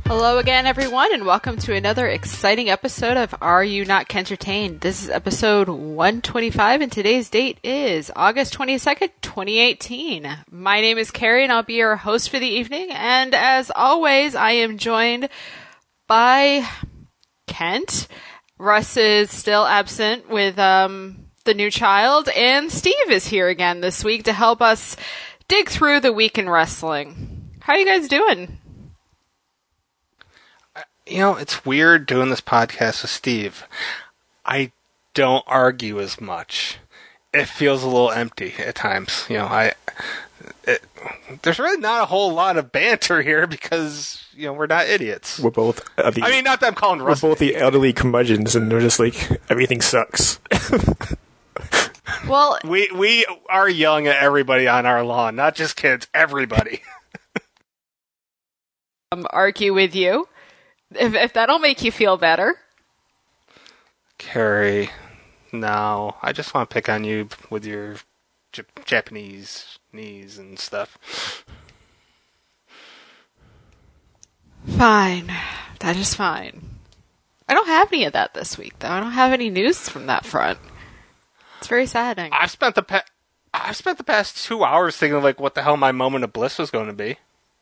Hello again, everyone, and welcome to another exciting episode of Are You Not Kentertained? This is episode 125, and today's date is August 22nd, 2018. My name is Carrie, and I'll be your host for the evening, and as always, I am joined by Kent. Russ is still absent with the new child, and Steve is here again this week to help us dig through the week in wrestling. How are you guys doing? You know, it's weird doing this podcast with Steve. I don't argue as much. It feels a little empty at times. You know, there's really not a whole lot of banter here because, you know, we're not idiots. We're both... I mean, not that I'm calling Russ. We're both the elderly curmudgeons, and they're just like, everything sucks. Well, we are yelling at everybody on our lawn, not just kids, everybody. Argue with you. If that'll make you feel better. Carrie, no. I just want to pick on you with your Japanese knees and stuff. Fine. That is fine. I don't have any of that this week, though. I don't have any news from that front. It's very saddening. I've spent the past 2 hours thinking, like, what the hell my moment of bliss was going to be.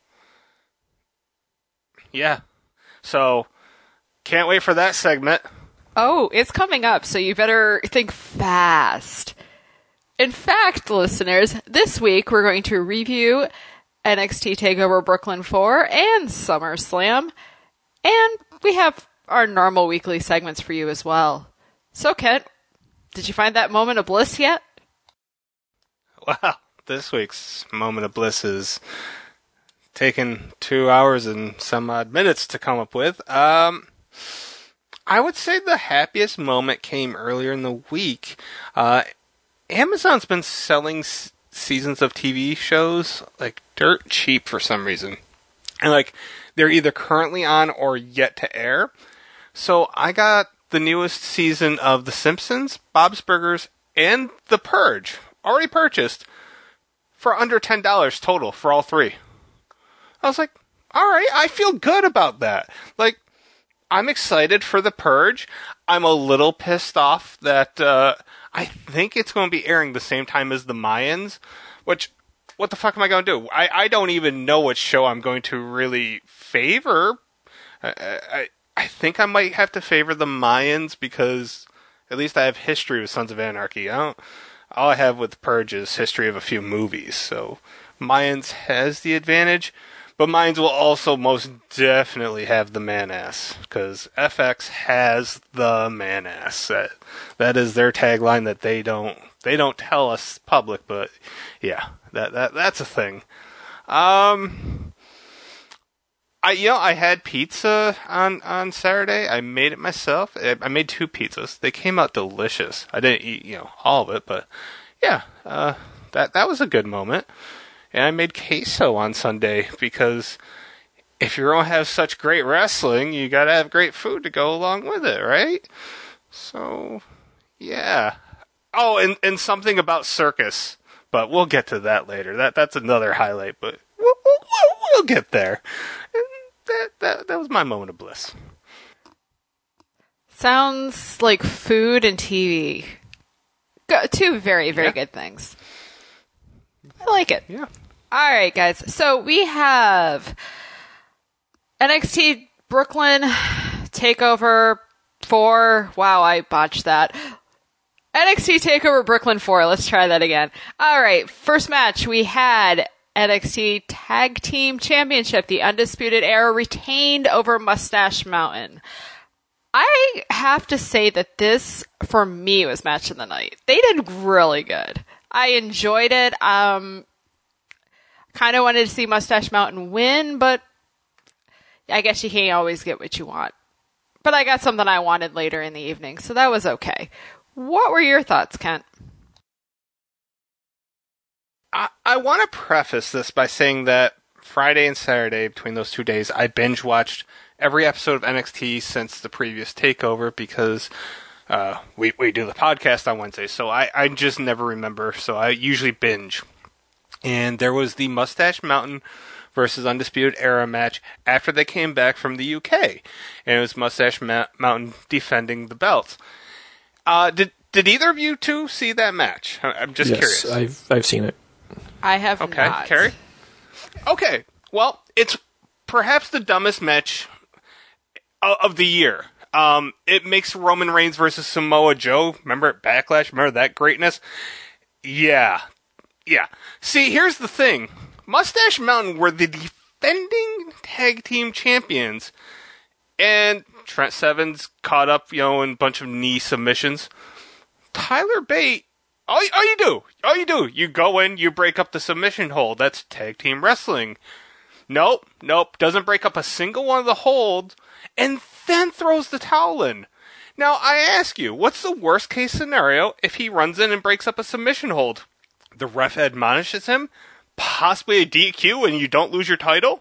Yeah. So, can't wait for that segment. Oh, it's coming up, so you better think fast. In fact, listeners, this week we're going to review NXT TakeOver Brooklyn 4 and SummerSlam, and we have our normal weekly segments for you as well. So, Kent, did you find that moment of bliss yet? Well, this week's moment of bliss is taken 2 hours and some odd minutes to come up with. I would say the happiest moment came earlier in the week. Amazon's been selling seasons of TV shows like dirt cheap for some reason. And like they're either currently on or yet to air. So I got the newest season of The Simpsons, Bob's Burgers, and The Purge already purchased for under $10 total for all three. I was like, all right, I feel good about that. Like, I'm excited for The Purge. I'm a little pissed off that I think it's going to be airing the same time as The Mayans, which, what the fuck am I going to do? I don't even know which show I'm going to really favor. I think I might have to favor The Mayans because at least I have history with Sons of Anarchy. All I have with The Purge is history of a few movies, so Mayans has the advantage. But Mayans will also most definitely have the man-ass, because FX has the man-ass. That is their tagline that they don't tell us public, but yeah, that's a thing. I had pizza on Saturday. I made it myself. I made 2 pizzas. They came out delicious. I didn't eat, all of it, but yeah, that was a good moment. And I made queso on Sunday because if you're going to have such great wrestling, you got to have great food to go along with it, right? So, yeah. Oh, and something about circus, but we'll get to that later. That's another highlight, but we'll get there. And that was my moment of bliss. Sounds like food and TV. Two very, very good things. I like it. Yeah. All right, guys. So we have NXT Brooklyn TakeOver 4. Wow, I botched that. NXT TakeOver Brooklyn 4. Let's try that again. All right. First match, we had NXT Tag Team Championship. The Undisputed Era retained over Mustache Mountain. I have to say that this, for me, was match of the night. They did really good. I enjoyed it. Kind of wanted to see Mustache Mountain win, but I guess you can't always get what you want. But I got something I wanted later in the evening, so that was okay. What were your thoughts, Kent? I want to preface this by saying that Friday and Saturday, between those 2 days, I binge-watched every episode of NXT since the previous TakeOver because we do the podcast on Wednesday, so I just never remember, so I usually binge. And there was the Mustache Mountain versus Undisputed Era match after they came back from the UK. And it was Mustache Mountain defending the belts. Did either of you two see that match? I'm just curious. Yes, I've seen it. I have not. Okay, Carrie? Okay, well, it's perhaps the dumbest match of the year. It makes Roman Reigns versus Samoa Joe. Remember at Backlash? Remember that greatness? Yeah. See, here's the thing. Mustache Mountain were the defending tag team champions. And Trent Seven's caught up, in a bunch of knee submissions. Tyler Bate, all you do, you go in, you break up the submission hold. That's tag team wrestling. Nope, doesn't break up a single one of the holds, and then throws the towel in. Now, I ask you, what's the worst case scenario if he runs in and breaks up a submission hold? The ref admonishes him, possibly a DQ, and you don't lose your title?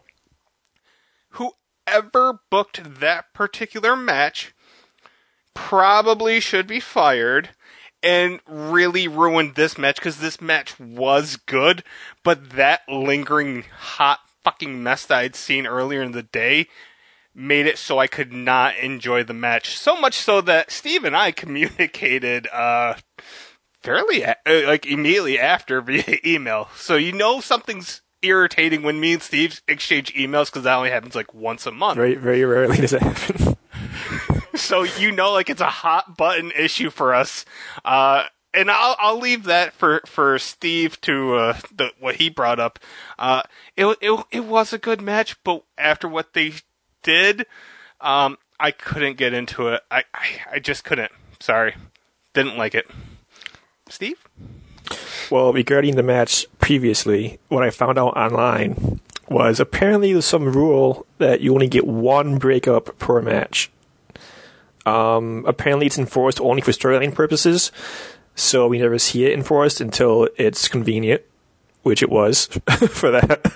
Whoever booked that particular match probably should be fired and really ruined this match, because this match was good, but that lingering hot fucking mess that I'd seen earlier in the day made it so I could not enjoy the match. So much so that Steve and I communicated fairly immediately after via email. So something's irritating when me and Steve exchange emails, because that only happens once a month. Very, very rarely does that happen. So it's a hot button issue for us. And I'll leave that for Steve to what he brought up. It was a good match, but after what they did, I couldn't get into it. I just couldn't. Sorry, didn't like it. Steve? Well, regarding the match previously, what I found out online was apparently there's some rule that you only get one breakup per match. Apparently it's enforced only for storyline purposes, so we never see it enforced until it's convenient, which it was for that.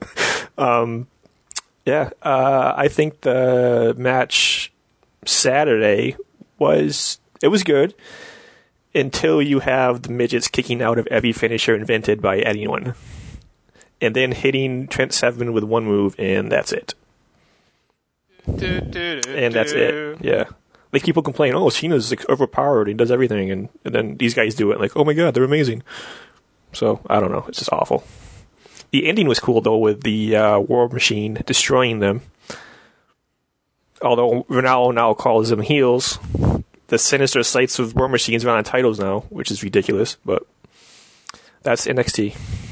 I think the match Saturday was good until you have the midgets kicking out of every finisher invented by anyone, and then hitting Trent Seven with one move, and that's it. And that's it. Yeah. People complain, oh, Cena's overpowered, he does everything, and then these guys do it, oh my god, they're amazing. So, I don't know, it's just awful. The ending was cool, though, with the War Machine destroying them. Although Ronaldo now calls them heels. The sinister sights of War Machines are on titles now, which is ridiculous, but that's NXT.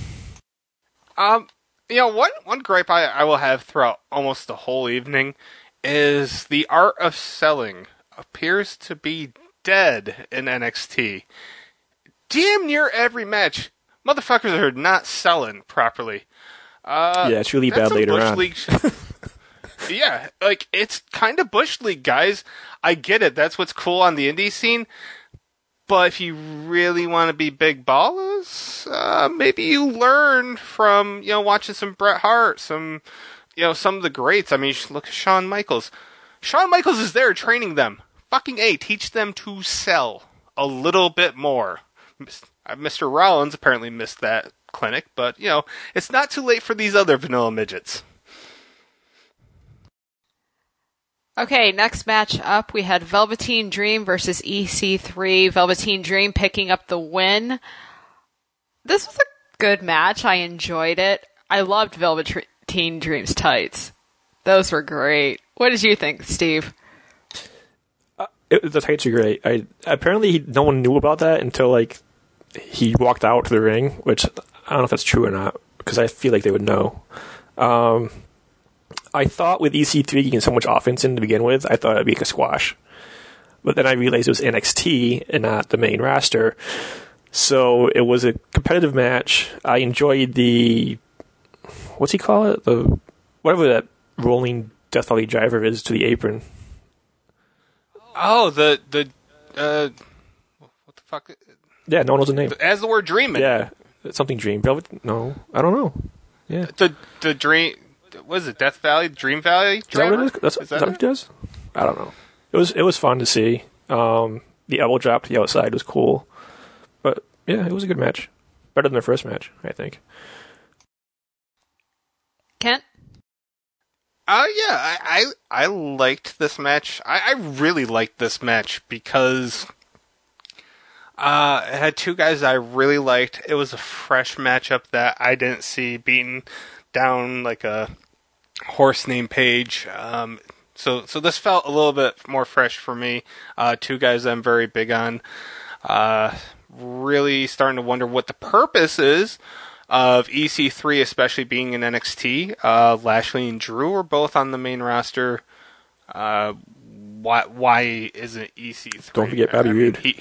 One gripe I will have throughout almost the whole evening is the art of selling appears to be dead in NXT. Damn near every match, motherfuckers are not selling properly. It's really bad later on. Yeah, it's kind of Bush League, guys. I get it. That's what's cool on the indie scene. But if you really want to be big ballers, maybe you learn from, watching some Bret Hart, some of the greats. I mean, you should look at Shawn Michaels. Shawn Michaels is there training them. Fucking A, teach them to sell a little bit more. Mr. Rollins apparently missed that clinic, but, it's not too late for these other vanilla midgets. Okay, next match up, we had Velveteen Dream versus EC3. Velveteen Dream picking up the win. This was a good match. I enjoyed it. I loved Velveteen Dream's tights. Those were great. What did you think, Steve? The tights are great. Apparently no one knew about that until he walked out to the ring, which I don't know if that's true or not, because I feel like they would know. I thought with EC3 getting so much offense in to begin with, I thought it'd be a squash. But then I realized it was NXT and not the main roster. So it was a competitive match. I enjoyed the, what's he call it? Whatever that rolling Death Valley driver is to the apron. Oh, what the fuck? Yeah, no one knows the name. As the word dreaming. Yeah, something dream. Velvet? No, I don't know. Yeah. The dream. What is it? Death Valley? Dream Valley? Is that what it is? Is that what he does? I don't know. It was fun to see. The elbow drop to the outside was cool. But, yeah, it was a good match. Better than the first match, I think. Kent? Yeah, I liked this match. I really liked this match because it had two guys that I really liked. It was a fresh matchup that I didn't see beaten down like a horse named Paige. So this felt a little bit more fresh for me. Two guys I'm very big on. Really starting to wonder what the purpose is of EC3, especially being in NXT. Lashley and Drew are both on the main roster. Why isn't EC3? Don't forget Bobby Roode.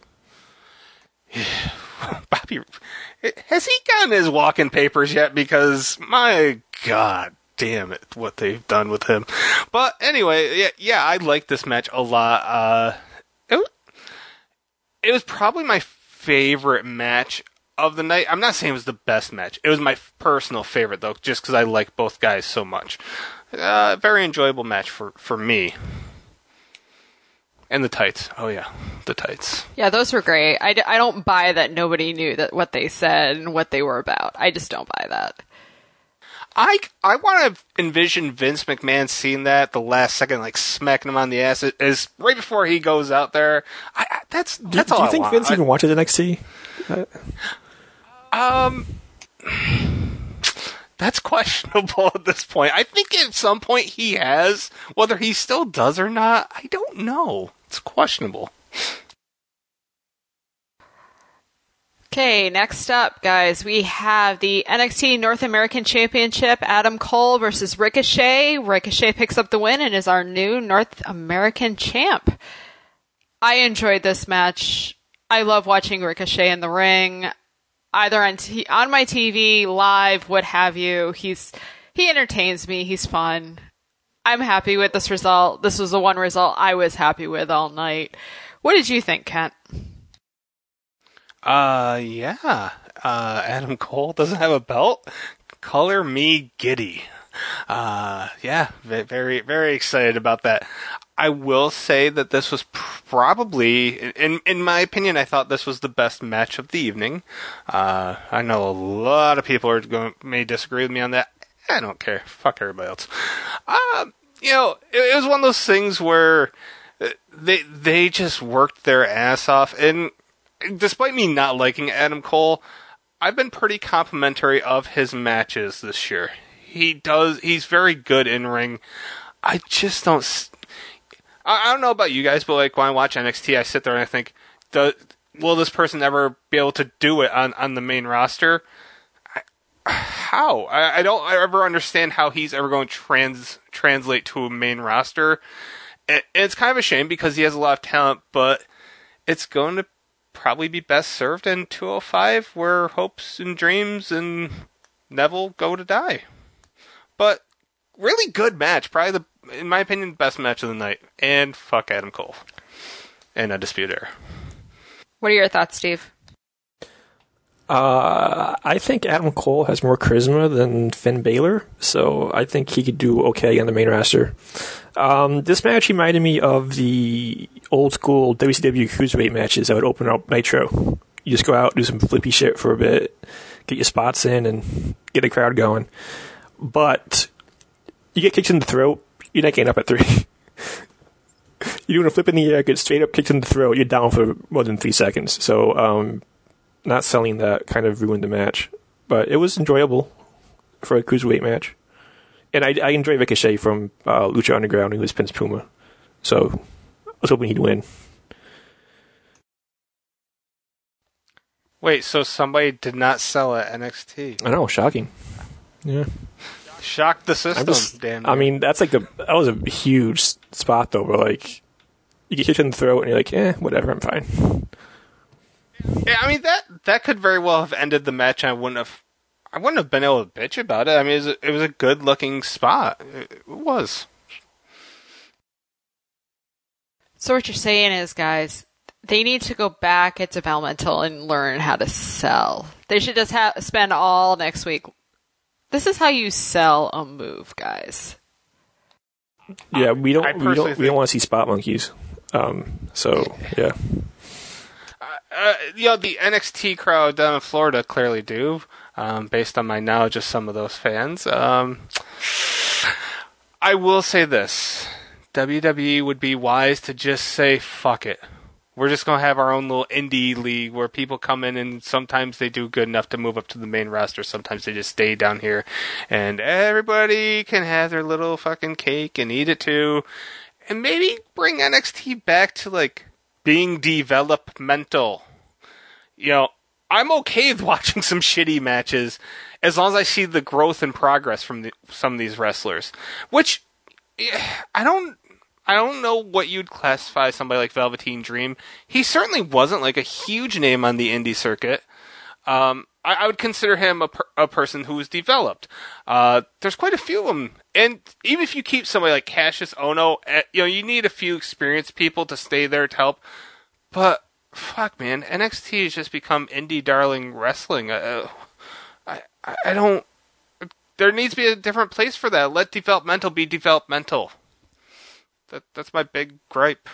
Bobby, has he gotten his walk-in papers yet? Because my God damn it, what they've done with him. But anyway, yeah, I liked this match a lot. It was probably my favorite match of the night. I'm not saying it was the best match. It was my personal favorite, though, just because I like both guys so much. Very enjoyable match for me. And the tights. Oh, yeah, the tights. Yeah, those were great. I don't buy that nobody knew that what they said and what they were about. I just don't buy that. I want to envision Vince McMahon seeing that at the last second, like smacking him on the ass. Is right before he goes out there. That's all I want. Do you think Vince even watches NXT? That's questionable at this point. I think at some point he has. Whether he still does or not, I don't know. It's questionable. Okay, next up, guys, we have the NXT North American Championship, Adam Cole versus Ricochet. Ricochet picks up the win and is our new North American champ. I enjoyed this match. I love watching Ricochet in the ring, either on my TV, live, what have you. He entertains me. He's fun. I'm happy with this result. This was the one result I was happy with all night. What did you think, Kent? Adam Cole doesn't have a belt. Color me giddy. Very, very excited about that. I will say that this was probably, in my opinion, I thought this was the best match of the evening. I know a lot of people may disagree with me on that. I don't care. Fuck everybody else. It was one of those things where they just worked their ass off, and despite me not liking Adam Cole, I've been pretty complimentary of his matches this year. He's very good in ring. I just don't. I don't know about you guys, but like when I watch NXT, I sit there and I think, will this person ever be able to do it on the main roster? How? I don't ever understand how he's ever going to translate to a main roster. And it's kind of a shame because he has a lot of talent, but it's going to probably be best served in 205, where hopes and dreams and Neville go to die. But really good match. Probably in my opinion, best match of the night. And fuck Adam Cole. And Undisputed Era. What are your thoughts, Steve? I think Adam Cole has more charisma than Finn Balor, so I think he could do okay on the main roster. This match reminded me of the old school WCW Cruiserweight matches that would open up Nitro. You just go out, do some flippy shit for a bit, get your spots in, and get a crowd going. But you get kicked in the throat, you're not getting up at 3. You're doing a flip in the air, get straight up kicked in the throat, you're down for more than 3 seconds. So, not selling that kind of ruined the match. But it was enjoyable for a Cruiserweight match. And I enjoy Ricochet from Lucha Underground, who was Prince Puma. So, I was hoping he'd win. Wait, so somebody did not sell at NXT? I know, shocking. Yeah. Shocked the system, damn. I mean, that was a huge spot, though, where, like, you get hit in the throat, and you're like, whatever, I'm fine. Yeah, I mean, that could very well have ended the match, and I wouldn't have been able to bitch about it. I mean, it was a good-looking spot. It was. So what you're saying is, guys, they need to go back at developmental and learn how to sell. They should just spend all next week. This is how you sell a move, guys. Yeah, we don't want to see spot monkeys. So yeah. The NXT crowd down in Florida clearly do. based on my knowledge of some of those fans. I will say this. WWE would be wise to just say, fuck it. We're just going to have our own little indie league where people come in and sometimes they do good enough to move up to the main roster. Sometimes they just stay down here and everybody can have their little fucking cake and eat it too. And maybe bring NXT back to like being developmental. You know, I'm okay with watching some shitty matches as long as I see the growth and progress from some of these wrestlers. Which, I don't know what you'd classify somebody like Velveteen Dream. He certainly wasn't like a huge name on the indie circuit. I would consider him a person who was developed. There's quite a few of them. And even if you keep somebody like Cassius Ohno, you need a few experienced people to stay there to help. But, fuck, man, NXT has just become indie darling wrestling. I don't... There needs to be a different place for that. Let developmental be developmental. That's my big gripe.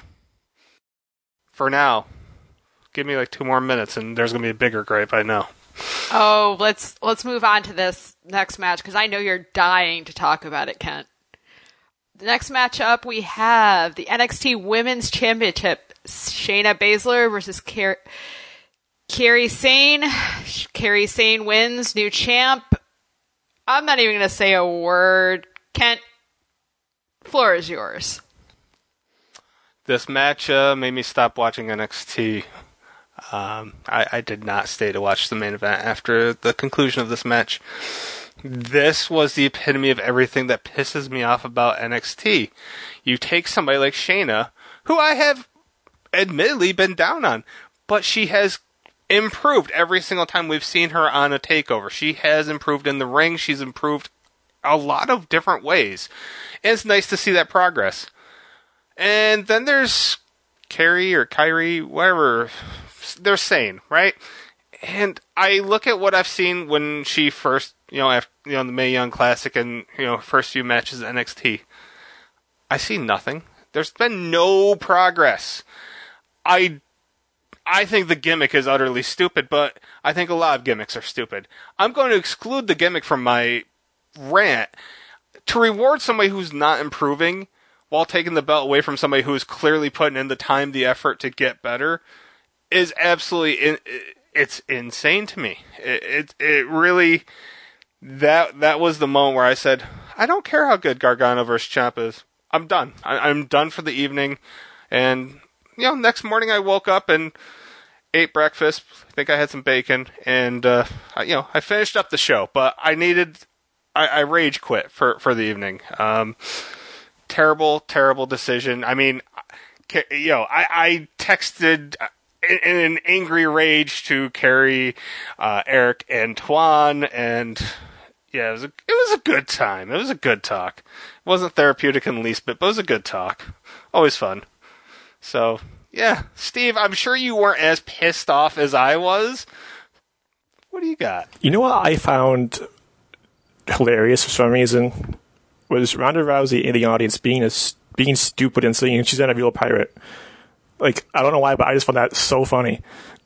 For now. Give me like 2 more minutes and there's going to be a bigger gripe, I know. Oh, let's move on to this next match because I know you're dying to talk about it, Kent. The next matchup we have the NXT Women's Championship. Shayna Baszler versus Kairi Sane. Kairi Sane wins, new champ. I'm not even going to say a word. Kent, floor is yours. This match made me stop watching NXT. I did not stay to watch the main event after the conclusion of this match. This was the epitome of everything that pisses me off about NXT. You take somebody like Shayna, who I have admittedly been down on, but she has improved every single time we've seen her on a takeover. She has improved in the ring. She's improved a lot of different ways. And it's nice to see that progress. And then there's Kairi, whatever they're saying, right? And I look at what I've seen when she first, after the Mae Young Classic and first few matches at NXT. I see nothing. There's been no progress. I think the gimmick is utterly stupid, but I think a lot of gimmicks are stupid. I'm going to exclude the gimmick from my rant. To reward somebody who's not improving while taking the belt away from somebody who's clearly putting in the time, the effort to get better is absolutely, it's insane to me. It really, that was the moment where I said, I don't care how good Gargano versus Ciampa is. I'm done. I'm done for the evening. And, next morning I woke up and ate breakfast. I think I had some bacon. And, I finished up the show. But I rage quit for the evening. Terrible decision. I mean, I texted in an angry rage to Carrie, Eric, and Tuan, and yeah, it was a good time. It was a good talk. It wasn't therapeutic in the least bit, but it was a good talk. Always fun. So, yeah. Steve, I'm sure you weren't as pissed off as I was. What do you got? You know what I found hilarious for some reason? Was Ronda Rousey in the audience being stupid and saying she's not a real pirate. Like, I don't know why, but I just found that so funny.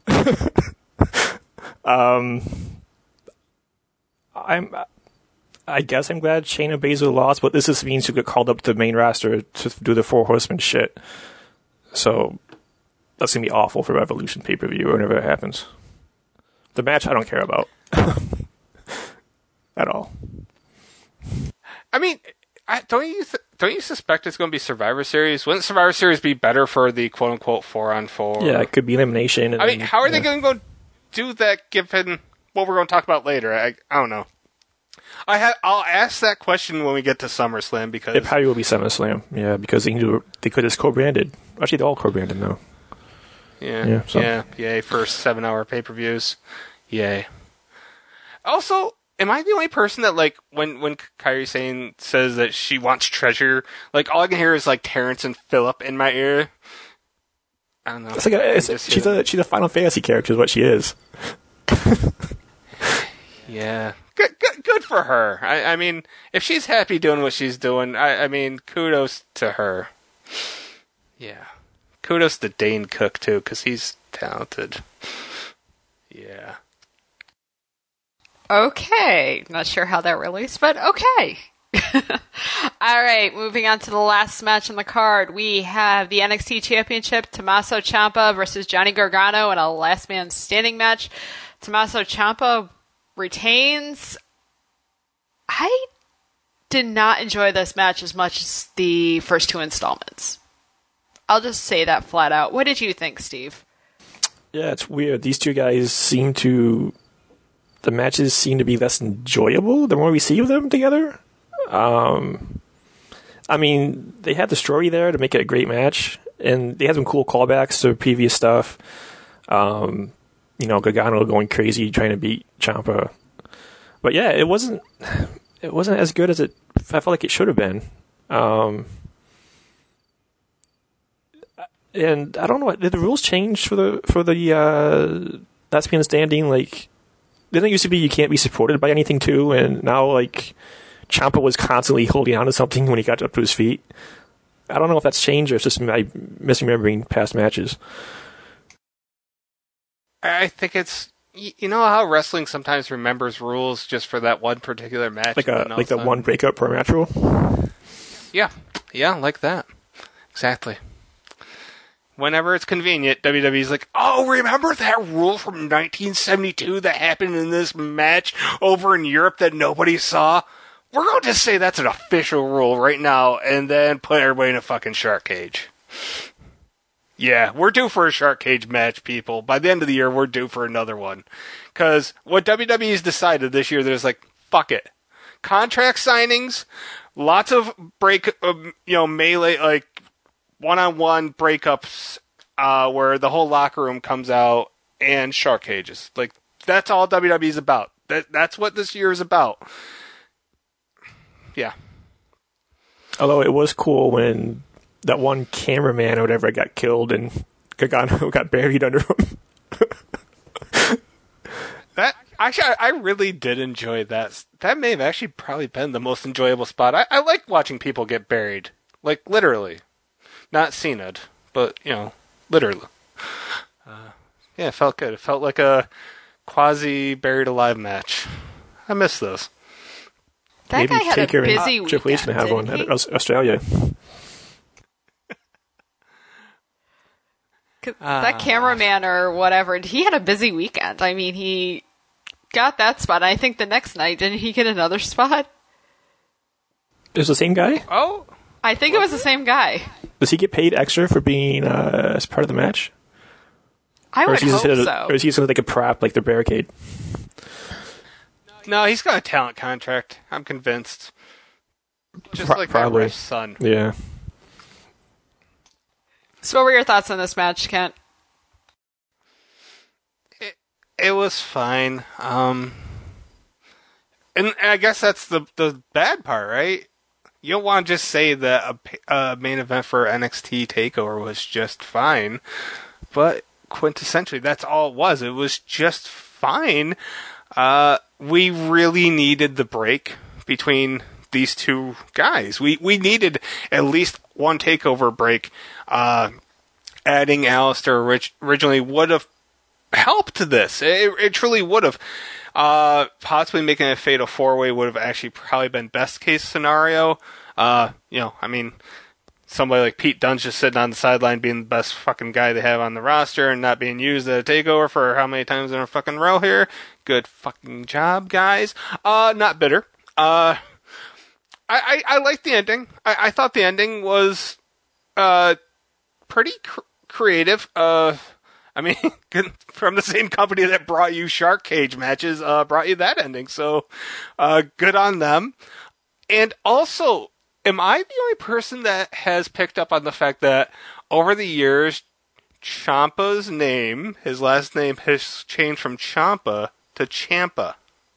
I guess I'm glad Shayna Baszler lost, but this just means she get called up to the main roster to do the Four Horsemen shit. So that's gonna be awful for Revolution pay-per-view whenever it happens. The match I don't care about at all. I mean, don't you suspect it's going to be Survivor Series? Wouldn't Survivor Series be better for the quote-unquote 4-on-4? Yeah, it could be elimination. I mean, how are they going to go do that given what we're going to talk about later? I don't know. I'll ask that question when we get to SummerSlam because... It probably will be SummerSlam, yeah, because they could just co-branded. Actually, they're all co-branded now. Yeah, yay for 7-hour pay-per-views. Yay. Also... Am I the only person that, like, when Kairi Sane says that she wants treasure, like, all I can hear is, like, Terrence and Phillip in my ear? I don't know. It's like she's a Final Fantasy character is what she is. Yeah. Good for her. I mean, if she's happy doing what she's doing, I mean, kudos to her. Yeah. Kudos to Dane Cook, too, because he's talented. Yeah. Okay. Not sure how that relates, but okay. All right, moving on to the last match on the card. We have the NXT Championship, Tommaso Ciampa versus Johnny Gargano in a last man standing match. Tommaso Ciampa retains. I did not enjoy this match as much as the first two installments. I'll just say that flat out. What did you think, Steve? Yeah, it's weird. These two guys the matches seem to be less enjoyable the more we see them together. I mean, they had the story there to make it a great match, and they had some cool callbacks to previous stuff. Gargano going crazy trying to beat Ciampa. But yeah, it wasn't as good as I felt like it should have been. And I don't know, did the rules change for the last man standing? Like, didn't it used to be you can't be supported by anything too, and now like Ciampa was constantly holding on to something when he got up to his feet. I don't know if that's changed or it's just my misremembering past matches. I think it's, you know how wrestling sometimes remembers rules just for that one particular match, like the one breakup per match rule. Yeah, like that. Exactly. Whenever it's convenient, WWE's like, oh, remember that rule from 1972 that happened in this match over in Europe that nobody saw? We're going to just say that's an official rule right now and then put everybody in a fucking shark cage. Yeah, we're due for a shark cage match, people. By the end of the year, we're due for another one. Because what WWE's decided this year, there's like, fuck it. Contract signings, lots of melee, like, one-on-one breakups where the whole locker room comes out, and shark cages. Like, that's all WWE's about. That's what this year is about. Yeah. Although it was cool when that one cameraman or whatever got killed and Gargano got buried under him. I really did enjoy that. That may have actually probably been the most enjoyable spot. I like watching people get buried. Like, literally. Not Cena'd, but, literally. Yeah, it felt good. It felt like a quasi-buried alive match. I miss those. That Maybe guy had a busy weekend, Triple H can have one at Australia. That cameraman or whatever, he had a busy weekend. I mean, he got that spot. I think the next night, didn't he get another spot? It was the same guy? Oh. I think it was the same guy. Does he get paid extra for being as part of the match? I would hope so. Or is he something like a prop, like the barricade? No, he's got a talent contract. I'm convinced. Just like probably. That ref's son. Yeah. So what were your thoughts on this match, Kent? It was fine. And I guess that's the bad part, right? You don't want to just say that a main event for NXT TakeOver was just fine. But quintessentially, that's all it was. It was just fine. We really needed the break between these two guys. We needed at least one TakeOver break. Adding Alistair originally would have helped this. It truly would have. Possibly making a fatal four-way would have actually probably been best case scenario. Somebody like Pete Dunne just sitting on the sideline being the best fucking guy they have on the roster and not being used at a TakeOver for how many times in a fucking row here. Good fucking job, guys. Not bitter. I liked the ending. I thought the ending was pretty creative. From the same company that brought you Shark Cage matches, brought you that ending. So, good on them. And also, am I the only person that has picked up on the fact that over the years, Ciampa's name, his last name, has changed from Ciampa to Ciampa?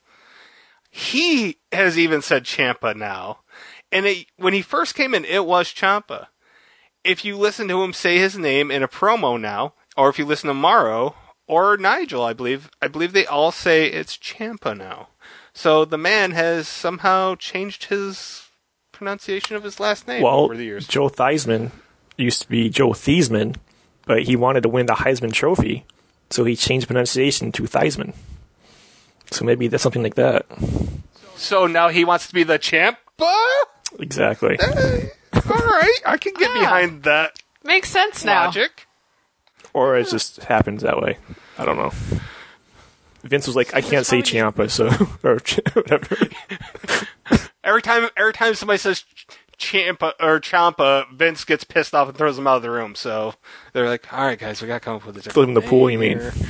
He has even said Ciampa now. And when he first came in, it was Ciampa. If you listen to him say his name in a promo now, or if you listen to Mauro or Nigel, I believe they all say it's Ciampa now. So the man has somehow changed his pronunciation of his last name over the years. Joe Theismann used to be Joe Theismann, but he wanted to win the Heisman Trophy, so he changed pronunciation to Theismann. So maybe that's something like that. So now he wants to be the champ? Exactly. All right, I can get behind that Makes sense now. logic. Or it just happens that way. I don't know. Vince was like, I can't say Ciampa, so or whatever. Every time somebody says Ciampa or Ciampa, Vince gets pissed off and throws them out of the room. So they're like, "All right, guys, we got to come up with a different." Throw them in the pool, you mean? here."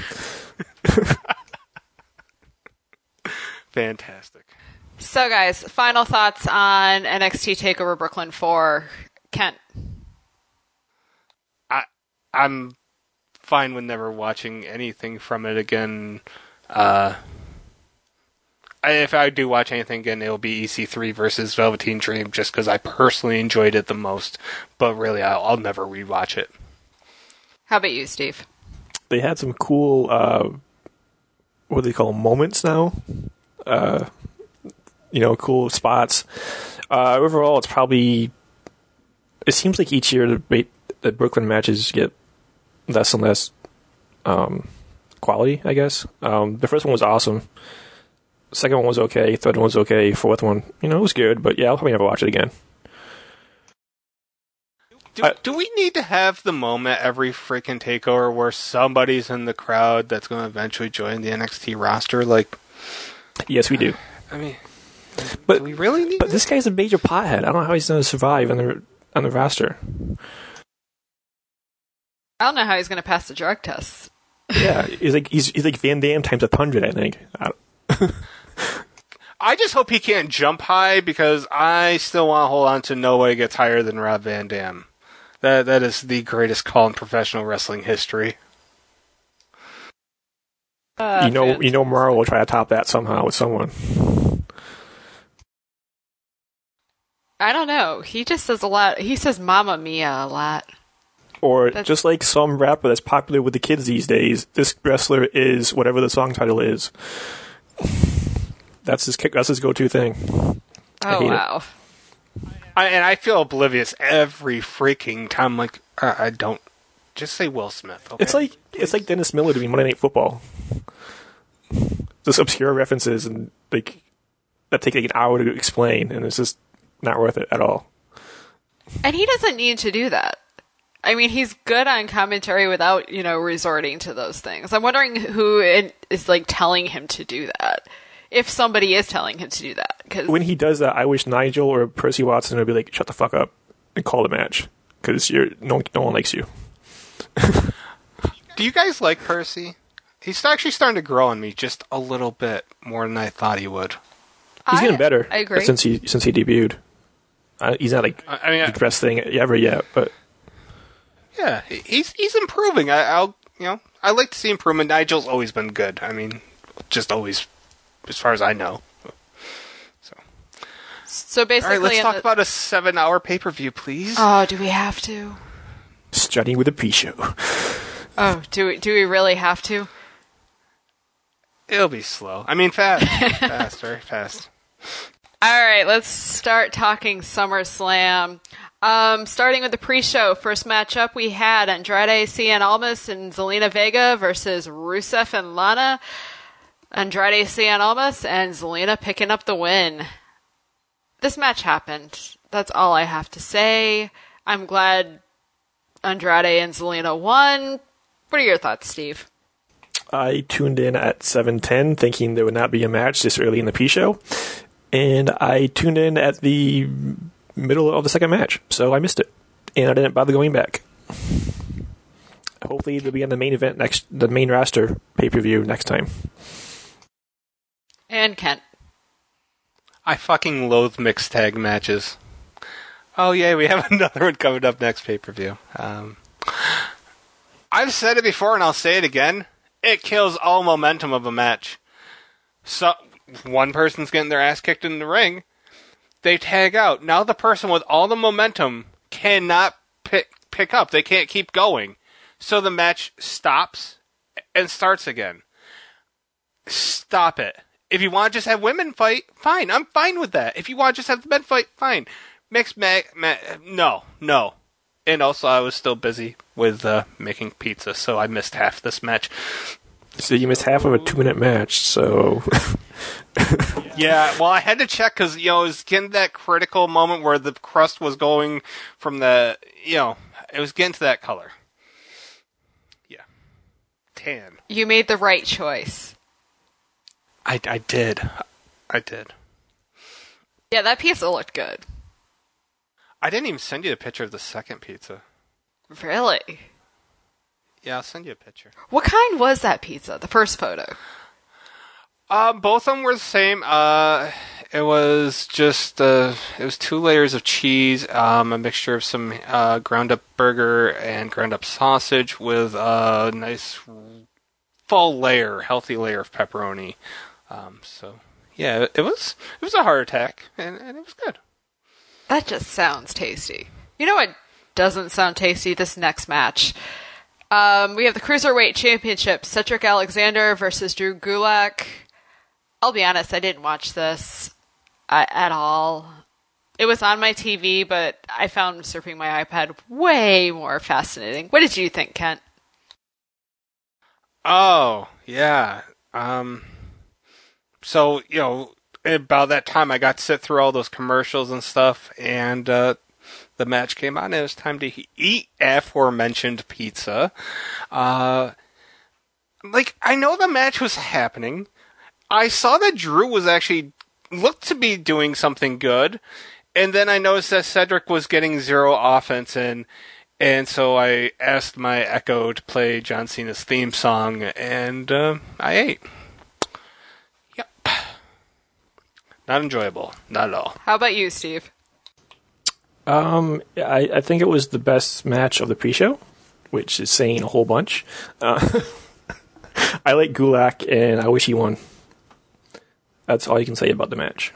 Fantastic. So, guys, final thoughts on NXT TakeOver Brooklyn 4. Kent. I'm fine with never watching anything from it again. If I do watch anything again, it'll be EC3 versus Velveteen Dream, just because I personally enjoyed it the most. But really, I'll never rewatch it. How about you, Steve? They had some cool, what do they call them, moments now? Cool spots. Overall, it's probably... It seems like each year the Brooklyn matches get less and less quality, I guess. The first one was awesome. Second one was okay. Third one was okay. Fourth one, it was good. But yeah, I'll probably never watch it again. Do we need to have the moment every freaking takeover where somebody's in the crowd that's going to eventually join the NXT roster? Like, yes, we do. I mean, But do we really need? But this guy's a major pothead. I don't know how he's going to survive on the roster. I don't know how he's going to pass the drug tests. Yeah, he's like Van Damme times 100, I think. I just hope he can't jump high, because I still want to hold on to nobody gets higher than Rob Van Dam. That is the greatest call in professional wrestling history. Morrow will try to top that somehow with someone. I don't know. He just says a lot. He says Mamma Mia a lot. Or just like some rapper that's popular with the kids these days, this wrestler is whatever the song title is. That's his go-to thing. Oh, wow. I feel oblivious every freaking time. Like, I don't. Just say Will Smith. Okay? It's like Dennis Miller doing Monday Night Football. Just obscure references and like that take like an hour to explain, and it's just not worth it at all. And he doesn't need to do that. I mean, he's good on commentary without, resorting to those things. I'm wondering who is like telling him to do that. If somebody is telling him to do that. Cause when he does that, I wish Nigel or Percy Watson would be like, shut the fuck up and call the match. Because no one likes you. Do you guys like Percy? He's actually starting to grow on me just a little bit more than I thought he would. He's getting better. I agree. Since he debuted. He's not like the best thing ever yet, but... Yeah, he's improving. I like to see improvement. Nigel's always been good. I mean, just always, as far as I know. So basically, all right, let's talk about a 7-hour pay-per-view, please. Oh, do we have to? Starting with the pre-show. Oh, do we really have to? It'll be slow. I mean, fast. Fast, very fast. All right, let's start talking SummerSlam. Starting with the pre-show, first matchup we had Andrade Cien Almas and Zelina Vega versus Rusev and Lana. Andrade Cien Almas and Zelina picking up the win. This match happened. That's all I have to say. I'm glad Andrade and Zelina won. What are your thoughts, Steve? I tuned in at 7:10 thinking there would not be a match this early in the pre-show. And I tuned in at the middle of the second match, so I missed it. And I didn't bother going back. Hopefully they'll be on the main event the main roster pay-per-view next time. And Kent. I fucking loathe mixed tag matches. Oh yeah, we have another one coming up next pay-per-view. I've said it before and I'll say it again. It kills all momentum of a match. So one person's getting their ass kicked in the ring. They tag out. Now the person with all the momentum cannot pick up. They can't keep going. So the match stops and starts again. Stop it. If you want to just have women fight, fine. I'm fine with that. If you want to just have the men fight, fine. Mixed no. And also I was still busy with making pizza, so I missed half this match. So you missed half of a 2-minute match, so... Yeah, well, I had to check because, it was getting that critical moment where the crust was going from the, it was getting to that color. Yeah. Tan. You made the right choice. I did. Yeah, that pizza looked good. I didn't even send you a picture of the second pizza. Really? Yeah, I'll send you a picture. What kind was that pizza, the first photo? Both of them were the same. It was just, it was 2 layers of cheese, a mixture of some ground up burger and ground up sausage with a nice healthy layer of pepperoni. So yeah, it was a heart attack, and it was good. That just sounds tasty. You know what doesn't sound tasty? This next match. We have the Cruiserweight Championship, Cedric Alexander versus Drew Gulak. I'll be honest, I didn't watch this at all. It was on my TV, but I found surfing my iPad way more fascinating. What did you think, Kent? Oh, yeah. So, about that time I got to sit through all those commercials and stuff, and the match came on, and it was time to eat aforementioned pizza. I know the match was happening. I saw that Drew was actually looked to be doing something good, and then I noticed that Cedric was getting 0 offense in, and so I asked my Echo to play John Cena's theme song, and I ate. Yep. Not enjoyable. Not at all. How about you, Steve? I think it was the best match of the pre-show, which is saying a whole bunch. I like Gulak, and I wish he won. That's all you can say about the match.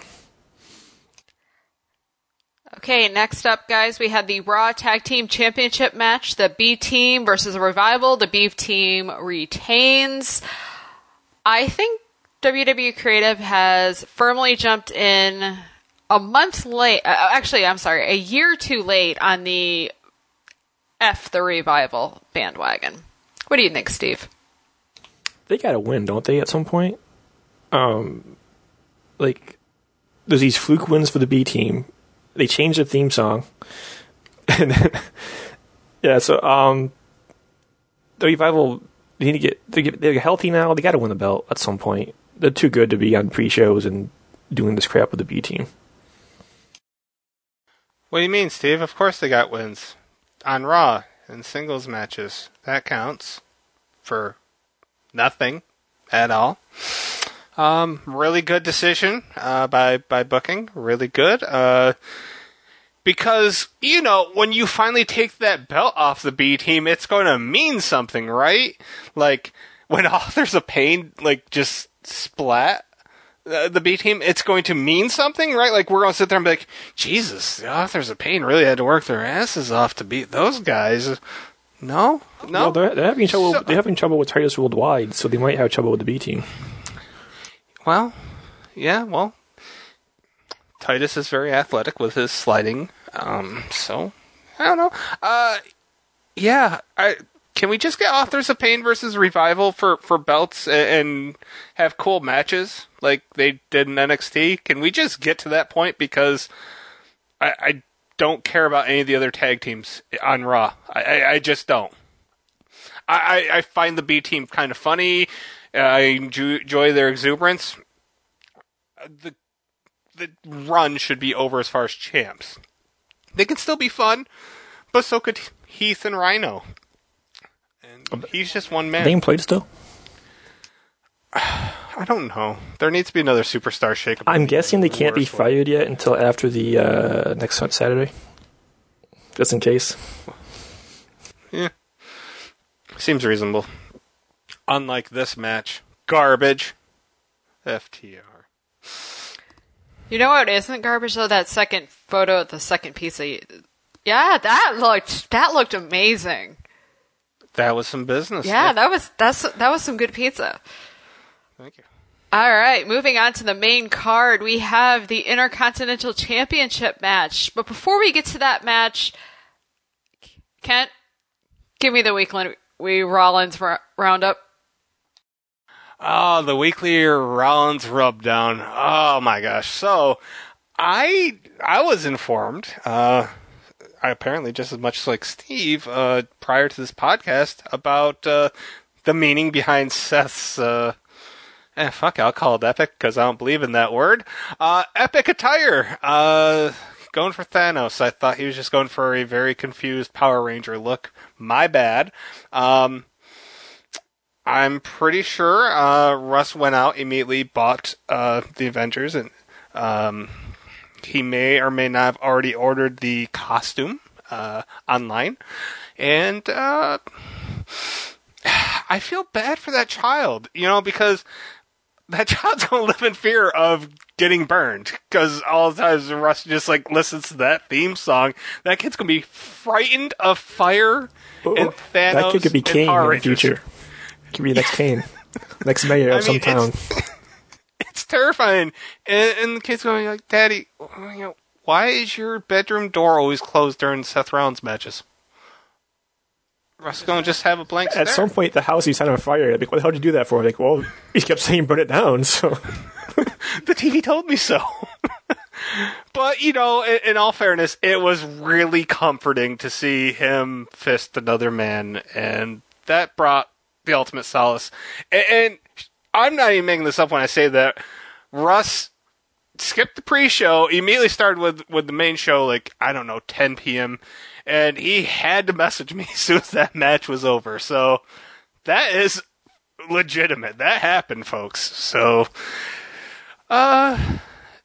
Okay, next up, guys, we had the Raw Tag Team Championship match. The B Team versus the Revival. The B Team retains. I think WWE Creative has firmly jumped in a month late. A year too late on the F the Revival bandwagon. What do you think, Steve? They gotta win, don't they, at some point? There's these fluke wins for the B Team. They changed the theme song. And then, the Revival, they're healthy now. They gotta win the belt at some point. They're too good to be on pre-shows and doing this crap with the B Team. What do you mean, Steve? Of course they got wins. On Raw, in singles matches. That counts for nothing at all. Really good decision by booking. Really good. Because, when you finally take that belt off the B Team, it's going to mean something, right? Like, when Authors of Pain, just splat the B Team, it's going to mean something, right? Like, we're going to sit there and be like, Jesus, the Authors of Pain really had to work their asses off to beat those guys. No? Well, they're having trouble. They're having trouble with Titus Worldwide, so they might have trouble with the B Team. Well, yeah, Titus is very athletic with his sliding, so, I don't know. Can we just get Authors of Pain versus Revival for belts and have cool matches like they did in NXT? Can we just get to that point? Because I don't care about any of the other tag teams on Raw. I just don't. I find the B Team kind of funny. I enjoy their exuberance. The run should be over as far as champs. They can still be fun, but so could Heath and Rhino. And he's just one man. They employed still? I don't know. There needs to be another superstar shake-up. I'm guessing they can't be fired yet until after the next Saturday. Just in case. Yeah. Seems reasonable. Unlike this match. Garbage. FTR. You know what isn't garbage, though? That second photo of the second pizza. Yeah, that looked amazing. That was some business. Yeah, that was some good pizza. Thank you. All right, moving on to the main card, we have the Intercontinental Championship match. But before we get to that match, Kent, give me the weekly Rollins roundup. Oh, the weekly Rollins rubdown. Oh my gosh. So, I was informed, apparently just as much like Steve, prior to this podcast, about the meaning behind Seth's, I'll call it epic, because I don't believe in that word. Epic attire. Going for Thanos. I thought he was just going for a very confused Power Ranger look. My bad. I'm pretty sure Russ went out, immediately bought the Avengers, and he may or may not have already ordered the costume online. And I feel bad for that child, because that child's going to live in fear of getting burned. Because all the times Russ just listens to that theme song, that kid's going to be frightened of fire and Thanos. That kid could be Kane in the future. Could be next Kane, next mayor of some town. It's terrifying, and the kid's going like, "Daddy, why is your bedroom door always closed during Seth Rollins matches?" Russ is going to just have a blank stare. At some point, the house he's set on fire. Like, what the hell did you do that for? Like, well, he kept saying burn it down, so the TV told me so. But in all fairness, it was really comforting to see him fist another man, and that brought the ultimate solace. And I'm not even making this up when I say that Russ skipped the pre-show, immediately started with the main show, 10 p.m., and he had to message me as soon as that match was over. So that is legitimate. That happened, folks. So, that's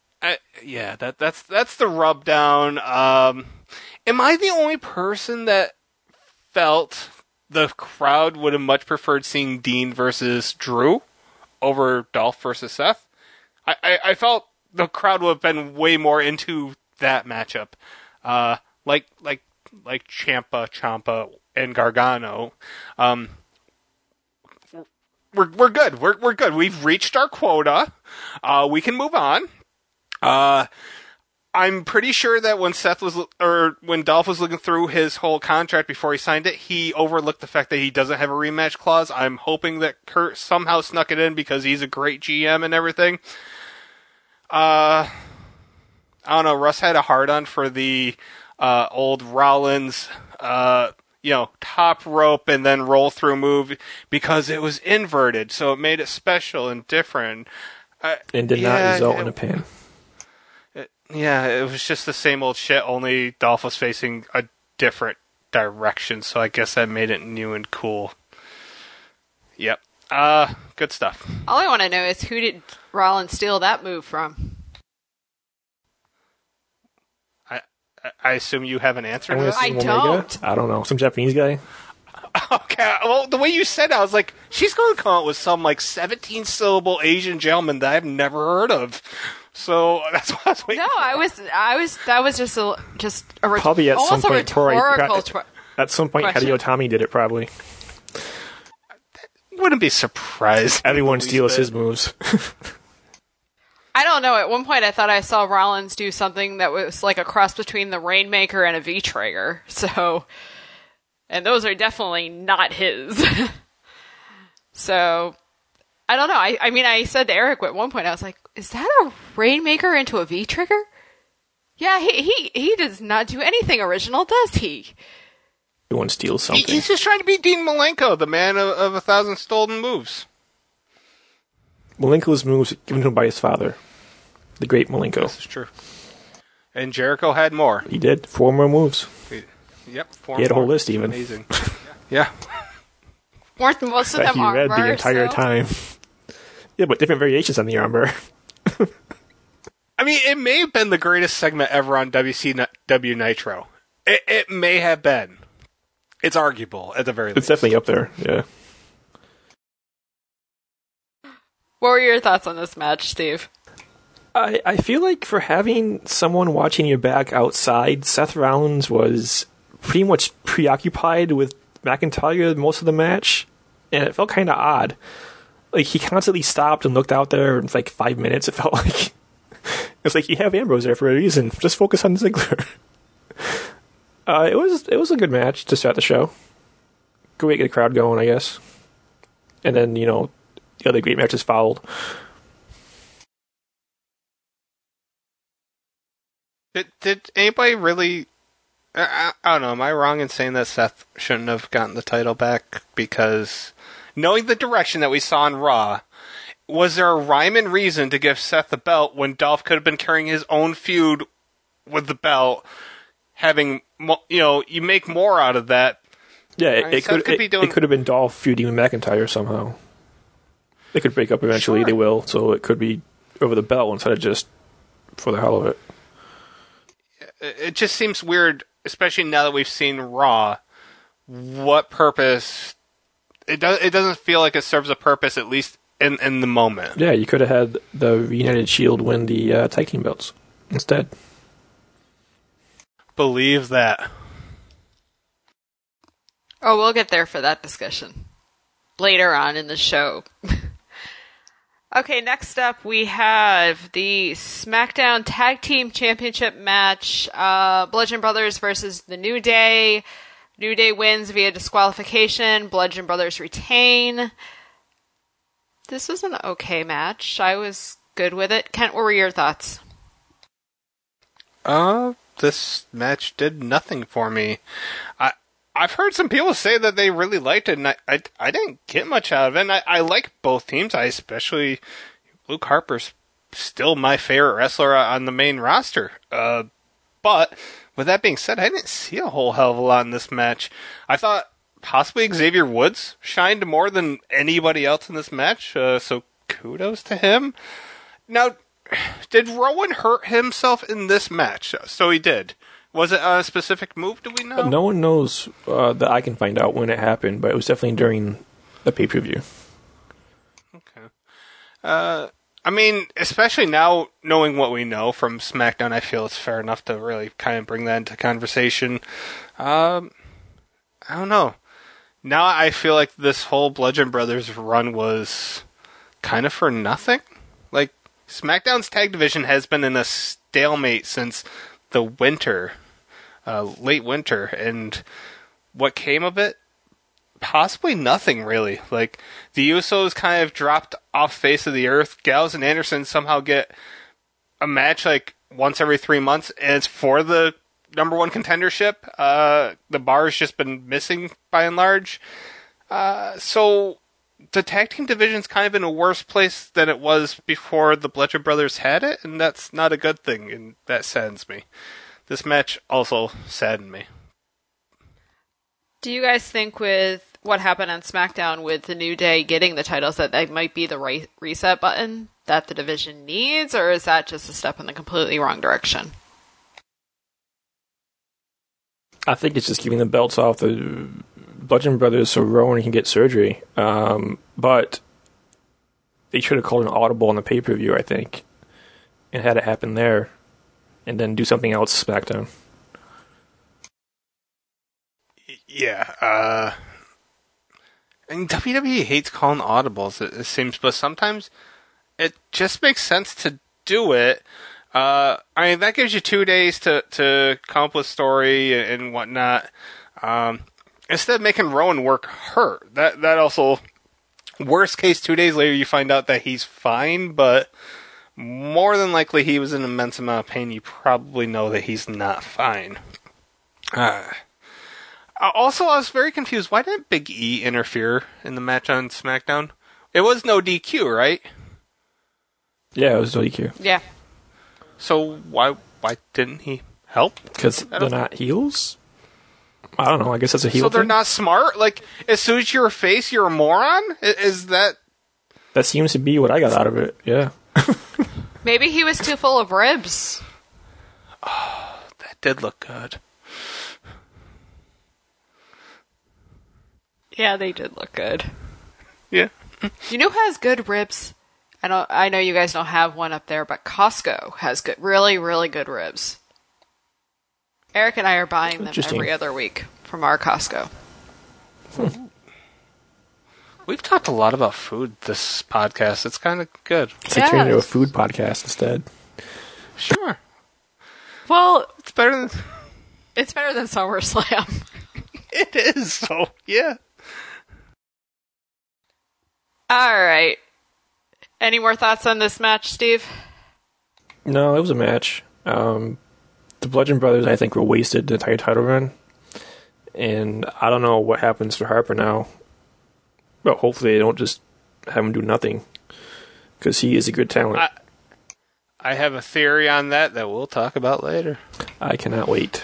the rub down. Am I the only person that felt the crowd would have much preferred seeing Dean versus Drew over Dolph versus Seth? I felt the crowd would have been way more into that matchup. Like Ciampa, and Gargano. We're good. We're good. We've reached our quota. We can move on. I'm pretty sure that when when Dolph was looking through his whole contract before he signed it, he overlooked the fact that he doesn't have a rematch clause. I'm hoping that Kurt somehow snuck it in because he's a great GM and everything. I don't know. Russ had a hard-on for the old Rollins, top rope and then roll through move because it was inverted, so it made it special and different. And did not result in a pin. It was just the same old shit, only Dolph was facing a different direction, so I guess that made it new and cool. Yep. Good stuff. All I want to know is who did Rollins steal that move from? I assume you have an answer to that? I don't. I don't know. Some Japanese guy? Okay, well, the way you said it, I was like, she's going to come out with some 17-syllable Asian gentleman that I've never heard of. So that's what I was waiting for. That was just a probably at some point. At some point, question. Hideo Itami did it probably. Wouldn't be surprised. Everyone steals his moves. I don't know. At one point, I thought I saw Rollins do something that was like a cross between the Rainmaker and a V-Trigger. So, and those are definitely not his. So, I don't know. I mean, I said to Eric at one point, I was like, is that a Rainmaker into a V-Trigger? Yeah, he does not do anything original, does he? Everyone steals something. He's just trying to be Dean Malenko, the man of 1,000 stolen moves. Malenko's moves given to him by his father, the great Malenko. This is true. And Jericho had more. He did. 4 more moves. Yep, 4 more. He had a whole list, even. Amazing. Yeah. Weren't most of that them he read armbar, the entire time. Yeah, but different variations on the armbar. I mean, it may have been the greatest segment ever on WCW Nitro. It may have been. It's arguable, at the very least. It's definitely up there, yeah. What were your thoughts on this match, Steve? I feel like for having someone watching your back outside, Seth Rollins was pretty much preoccupied with McIntyre most of the match, and it felt kind of odd. Like, he constantly stopped and looked out there in 5 minutes, it felt like. It's like, you have Ambrose there for a reason. Just focus on Ziggler. It was a good match to start the show. Good way to get the crowd going, I guess. And then, the other great matches followed. Did anybody really... I don't know, am I wrong in saying that Seth shouldn't have gotten the title back? Because knowing the direction that we saw on Raw, was there a rhyme and reason to give Seth the belt when Dolph could have been carrying his own feud with the belt, having, you make more out of that? Yeah, it could have been Dolph feuding with McIntyre somehow. They could break up eventually, They will, so it could be over the belt instead of just for the hell of it. It just seems weird, especially now that we've seen Raw. What purpose? It doesn't feel like it serves a purpose, at least in the moment. Yeah, you could have had the United Shield win the tag team belts instead. Believe that. Oh, we'll get there for that discussion later on in the show. Okay, next up we have the SmackDown Tag Team Championship match. Bludgeon Brothers versus the New Day. New Day wins via disqualification. Bludgeon Brothers retain. This was an okay match. I was good with it. Kent, what were your thoughts? This match did nothing for me. I've heard some people say that they really liked it, and I didn't get much out of it. And I like both teams. I especially... Luke Harper's still my favorite wrestler on the main roster. But, with that being said, I didn't see a whole hell of a lot in this match. I thought possibly Xavier Woods shined more than anybody else in this match, so kudos to him. Now, did Rowan hurt himself in this match? So he did. Was it a specific move, do we know? No one knows that I can find out when it happened, but it was definitely during the pay-per-view. Okay. I mean, especially now, knowing what we know from SmackDown, I feel it's fair enough to really kind of bring that into conversation. I don't know. Now I feel like this whole Bludgeon Brothers run was kind of for nothing. Like, SmackDown's tag division has been in a stalemate since the winter, late winter, and what came of it? Possibly nothing, really. Like, the Usos kind of dropped off face of the earth. Gallows and Anderson somehow get a match, like, once every 3 months, and it's for the number one contendership. The bar's just been missing, by and large. So, the tag team division's kind of in a worse place than it was before the Bludgeon Brothers had it, and that's not a good thing, and that saddens me. This match also saddened me. Do you guys think with what happened on SmackDown with the New Day getting the titles that might be the right reset button that the division needs, or is that just a step in the completely wrong direction? I think it's just keeping the belts off the Bludgeon Brothers so Rowan can get surgery. But they should have called an audible on the pay-per-view, I think, and had it happen there, and then do something else SmackDown. Yeah, and WWE hates calling audibles, it seems, but sometimes it just makes sense to do it. I mean, that gives you 2 days to come up with story and whatnot. Instead of making Rowan work hurt. That also, worst case, 2 days later you find out that he's fine, but more than likely he was in an immense amount of pain. You probably know that he's not fine. Also, I was very confused. Why didn't Big E interfere in the match on SmackDown? It was no DQ, right? Yeah, it was no DQ. Yeah. So why didn't he help? Because they're not heels? I don't know. I guess that's a heel thing. So they're thing? not smart? Like, as soon as you're a face, you're a moron? Is that... That seems to be what I got out of it, yeah. Maybe he was too full of ribs. Oh, that did look good. Yeah, they did look good. Yeah. You know who has good ribs? I know you guys don't have one up there, but Costco has good, really, really good ribs. Eric and I are buying them every other week from our Costco. We've talked a lot about food this podcast. It's kind of good. It's like turning into a food podcast instead. Sure. Well, it's better than SummerSlam. It is, so yeah. All right. Any more thoughts on this match, Steve? No, it was a match. The Bludgeon Brothers, I think, were wasted the entire title run. And I don't know what happens to Harper now. But hopefully they don't just have him do nothing. Because he is a good talent. I have a theory on that we'll talk about later. I cannot wait.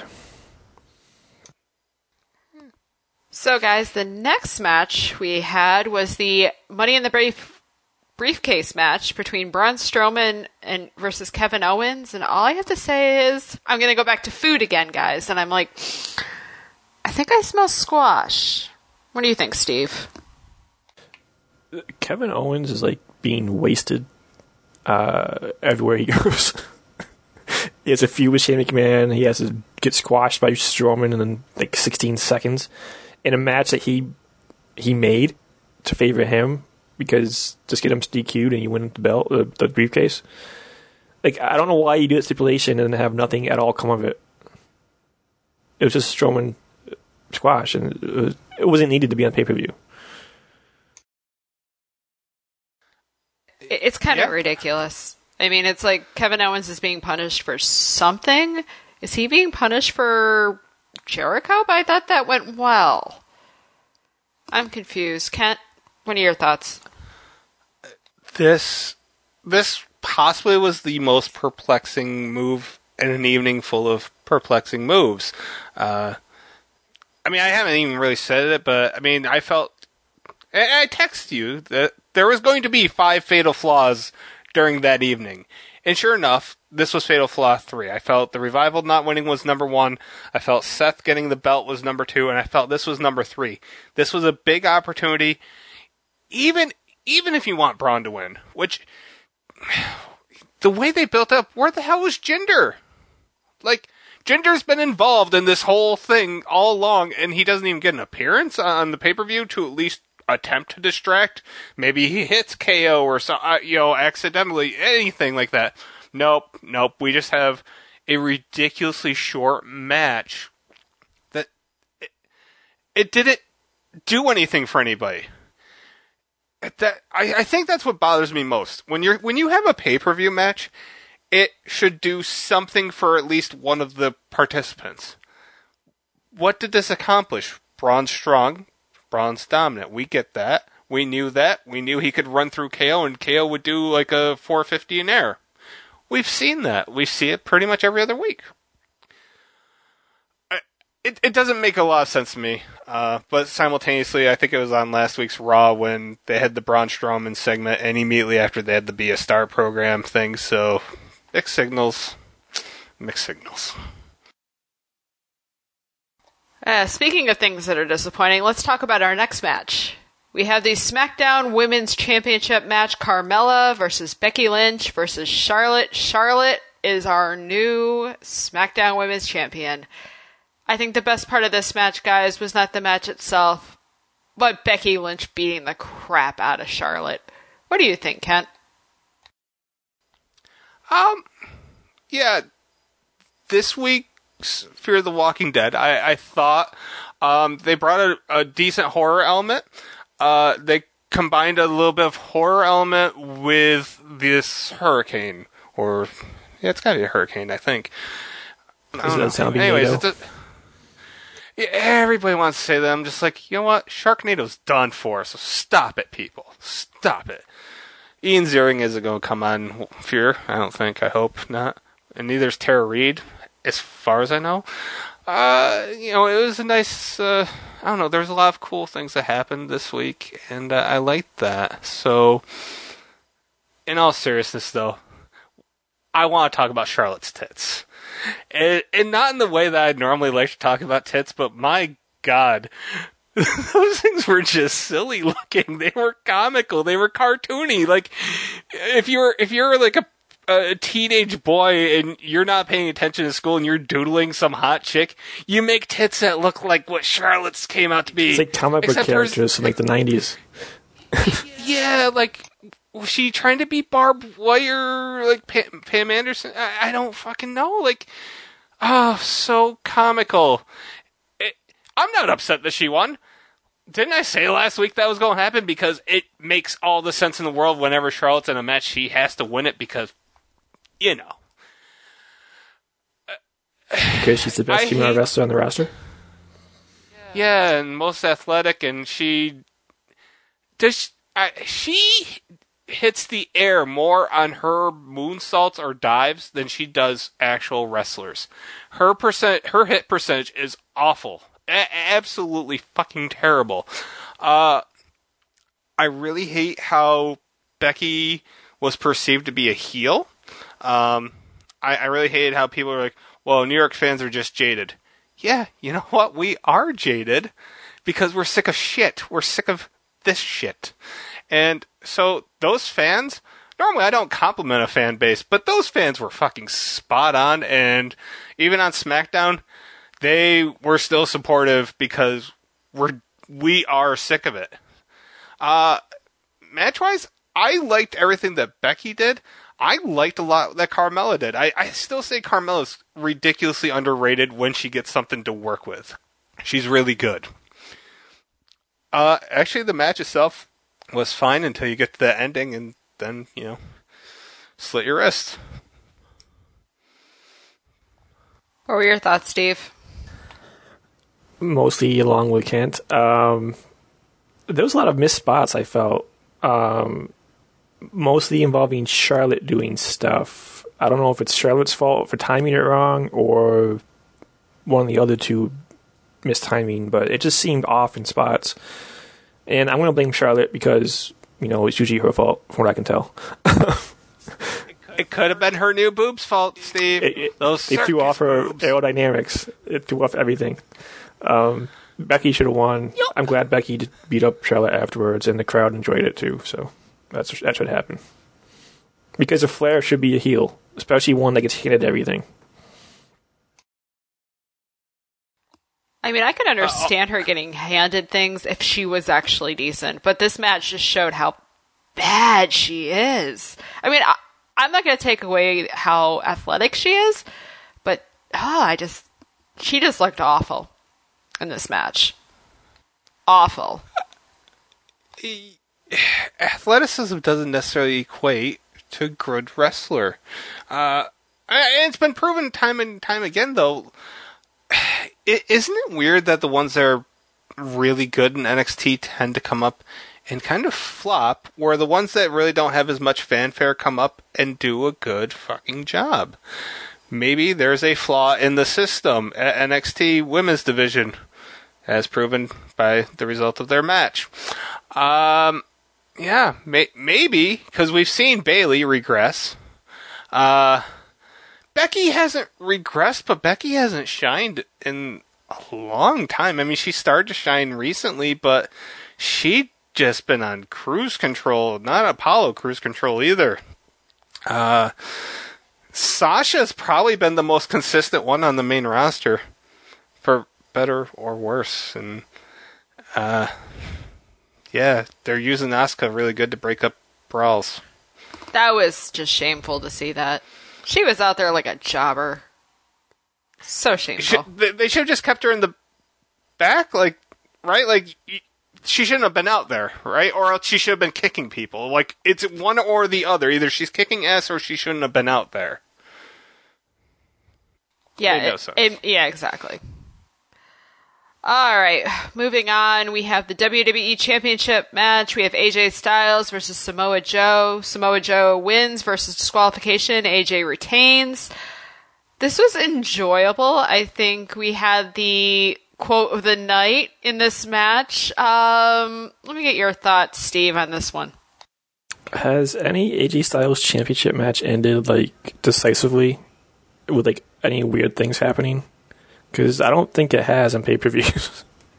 So, guys, the next match we had was the Money in the Briefcase match between Braun Strowman versus Kevin Owens. And all I have to say is, I'm going to go back to food again, guys. And I'm like, I think I smell squash. What do you think, Steve? Kevin Owens is like being wasted everywhere he goes. He has a feud with Shane McMahon. He has to get squashed by Strowman in like 16 seconds in a match that he made to favor him, because just get him DQ'd and you win the belt, the briefcase. Like, I don't know why you do that stipulation and have nothing at all come of it. It was just Strowman squash, and it wasn't needed to be on pay-per-view. It's kind of ridiculous. I mean, it's like Kevin Owens is being punished for something. Is he being punished for Jericho? But I thought that went well. I'm confused. Kent, what are your thoughts? This possibly was the most perplexing move in an evening full of perplexing moves. I mean, I haven't even really said it, but I mean, I texted you that there was going to be 5 fatal flaws during that evening. And sure enough, this was fatal flaw 3. I felt the Revival not winning was number 1. I felt Seth getting the belt was number 2. And I felt this was number 3. This was a big opportunity. Even if you want Braun to win, which, the way they built up, where the hell was Jinder? Like, Jinder's been involved in this whole thing all along, and he doesn't even get an appearance on the pay-per-view to at least attempt to distract. Maybe he hits KO or so, accidentally, anything like that. Nope. We just have a ridiculously short match that it didn't do anything for anybody. I think that's what bothers me most. When you have a pay-per-view match, it should do something for at least one of the participants. What did this accomplish? Braun's strong. Braun's dominant. We get that. We knew that. We knew he could run through KO, and KO would do like a 450 in air. We've seen that. We see it pretty much every other week. It doesn't make a lot of sense to me. But simultaneously, I think it was on last week's Raw when they had the Braun Strowman segment, and immediately after they had the Be a Star program thing, so mixed signals. Speaking of things that are disappointing, let's talk about our next match. We have the SmackDown Women's Championship match, Carmella versus Becky Lynch versus Charlotte. Charlotte is our new SmackDown Women's Champion. I think the best part of this match, guys, was not the match itself, but Becky Lynch beating the crap out of Charlotte. What do you think, Kent? Yeah, this week's Fear of the Walking Dead, I thought they brought a decent horror element. They combined a little bit of horror element with this hurricane, or it's gotta be a hurricane, I think. Anyways, yeah, everybody wants to say that. I'm just like, you know what? Sharknado's done for, so stop it, people. Stop it. Ian Ziering isn't going to come on Fear. I don't think. I hope not. And neither is Tara Reid, as far as I know. It was a nice, I don't know, there was a lot of cool things that happened this week, and I liked that. So, in all seriousness, though, I want to talk about Charlotte's tits. And not in the way that I'd normally like to talk about tits, but my God, those things were just silly looking. They were comical. They were cartoony. Like, if you're like a teenage boy and you're not paying attention in school and you're doodling some hot chick, you make tits that look like what Charlotte's came out to be. It's like comic book characters from like the 90s. Yeah, like, was she trying to be Barb Wire, like Pam Anderson? I don't fucking know. Like, oh, so comical. I'm not upset that she won. didn't I say last week that was going to happen? Because it makes all the sense in the world whenever Charlotte's in a match, she has to win it because, you know. Because she's the best female wrestler on the roster? Yeah, and most athletic, and she hits the air more on her moonsaults or dives than she does actual wrestlers. Her hit percentage is awful. Absolutely fucking terrible. I really hate how Becky was perceived to be a heel. I really hated how people were like, well, New York fans are just jaded. Yeah, you know what? We are jaded because we're sick of shit. We're sick of this shit. And so those fans, normally I don't compliment a fan base, but those fans were fucking spot on. And even on SmackDown, they were still supportive because we are sick of it. Match-wise, I liked everything that Becky did. I liked a lot that Carmella did. I still say Carmella's ridiculously underrated when she gets something to work with. She's really good. Actually, the match itself was fine until you get to the ending, and then, you know, slit your wrist. What were your thoughts, Steve? Mostly along with Kent. There was a lot of missed spots, I felt. Mostly involving Charlotte doing stuff. I don't know if it's Charlotte's fault for timing it wrong or one of the other two mistiming, but it just seemed off in spots. And I'm going to blame Charlotte because, you know, it's usually her fault, from what I can tell. It could have been her new boobs' fault, Steve. They threw off her aerodynamics. It threw off everything. Becky should have won. Yep. I'm glad Becky beat up Charlotte afterwards, and the crowd enjoyed it too, so that's what happened. Because a Flair should be a heel, especially one that gets hit at everything. I mean, I could understand her getting handed things if she was actually decent, but this match just showed how bad she is. I mean, I'm not going to take away how athletic she is, but she just looked awful in this match. Awful. Athleticism doesn't necessarily equate to good wrestler. And it's been proven time and time again, though. Isn't it weird that the ones that are really good in NXT tend to come up and kind of flop, where the ones that really don't have as much fanfare come up and do a good fucking job? Maybe there's a flaw in the system at NXT Women's Division, as proven by the result of their match. Yeah, maybe, because we've seen Bayley regress. Becky hasn't regressed, but Becky hasn't shined in a long time. I mean, she started to shine recently, but she just been on cruise control, not Apollo cruise control either. Sasha's probably been the most consistent one on the main roster, for better or worse. And yeah, they're using Asuka really good to break up brawls. That was just shameful to see that. She was out there like a jobber. So shameful. They should have just kept her in the back, like, right? Like, she shouldn't have been out there, right? Or else she should have been kicking people. Like, it's one or the other. Either she's kicking ass or she shouldn't have been out there. Yeah, yeah, exactly. All right, moving on. We have the WWE Championship match. We have AJ Styles versus Samoa Joe. Samoa Joe wins versus disqualification. AJ retains. This was enjoyable. I think we had the quote of the night in this match. Let me get your thoughts, Steve, on this one. Has any AJ Styles championship match ended, like, decisively with, like, any weird things happening? Because I don't think it has on pay-per-views.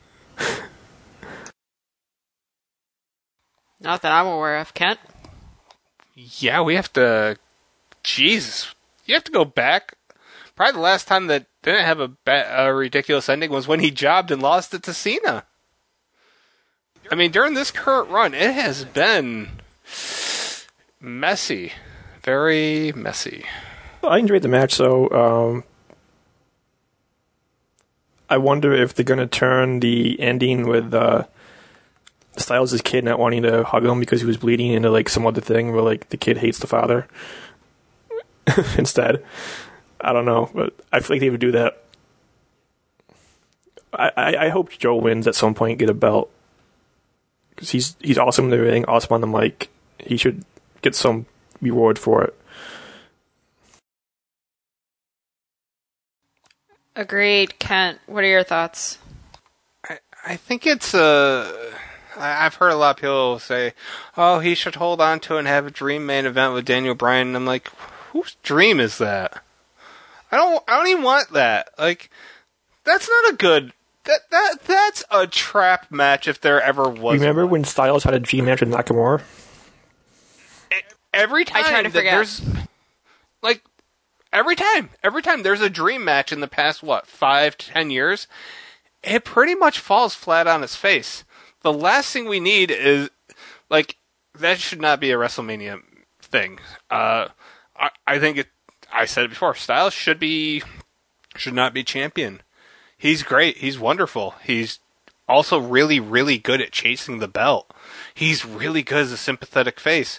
Not that I'm aware of, Kent. Yeah, we have to... Jesus. You have to go back. Probably the last time that didn't have a ridiculous ending was when he jobbed and lost it to Cena. I mean, during this current run, it has been messy. Very messy. Well, I enjoyed the match, though. I wonder if they're going to turn the ending with Styles' kid not wanting to hug him because he was bleeding into like some other thing where like the kid hates the father instead. I don't know, but I feel like they would do that. I hope Joe wins at some point, get a belt, because he's awesome in the ring, awesome on the mic. He should get some reward for it. Agreed. Kent, what are your thoughts? I think it's I've heard a lot of people say, "Oh, he should hold on to it and have a dream main event with Daniel Bryan." And I'm like, whose dream is that? I don't even want that. Like, that's not a good. That's a trap match if there ever was. Remember when Styles had a dream match with Nakamura? Every time I try to forget. there's like every time there's a dream match in the past 5 to 10 years, it pretty much falls flat on its face. The last thing we need is like that should not be a WrestleMania thing. I think I said it before. Styles should not be champion. He's great. He's wonderful. He's also really, really good at chasing the belt. He's really good as a sympathetic face.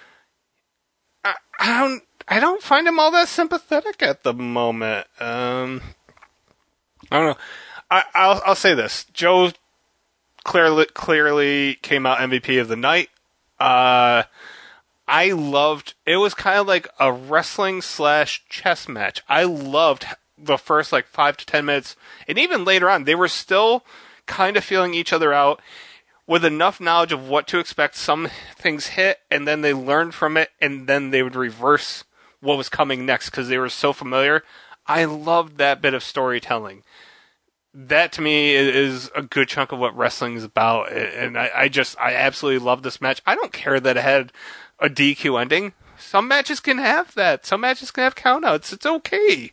I don't find him all that sympathetic at the moment. I don't know. I'll say this. Joe clearly came out MVP of the night. I loved. It was kind of like a wrestling / chess match. I loved the first 5 to 10 minutes, and even later on, they were still kind of feeling each other out with enough knowledge of what to expect. Some things hit, and then they learned from it, and then they would reverse what was coming next because they were so familiar. I loved that bit of storytelling. That to me is a good chunk of what wrestling is about, and I absolutely love this match. I don't care that it had a DQ ending. Some matches can have that. Some matches can have countouts. It's okay.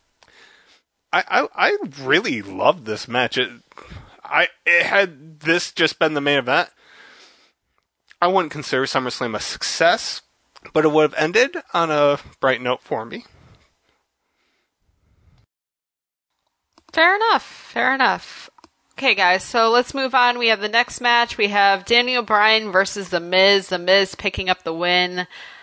I really loved this match. It had this just been the main event, I wouldn't consider SummerSlam a success, but it would have ended on a bright note for me. Fair enough. Okay, guys, so let's move on. We have the next match. We have Daniel Bryan versus The Miz. The Miz picking up the win.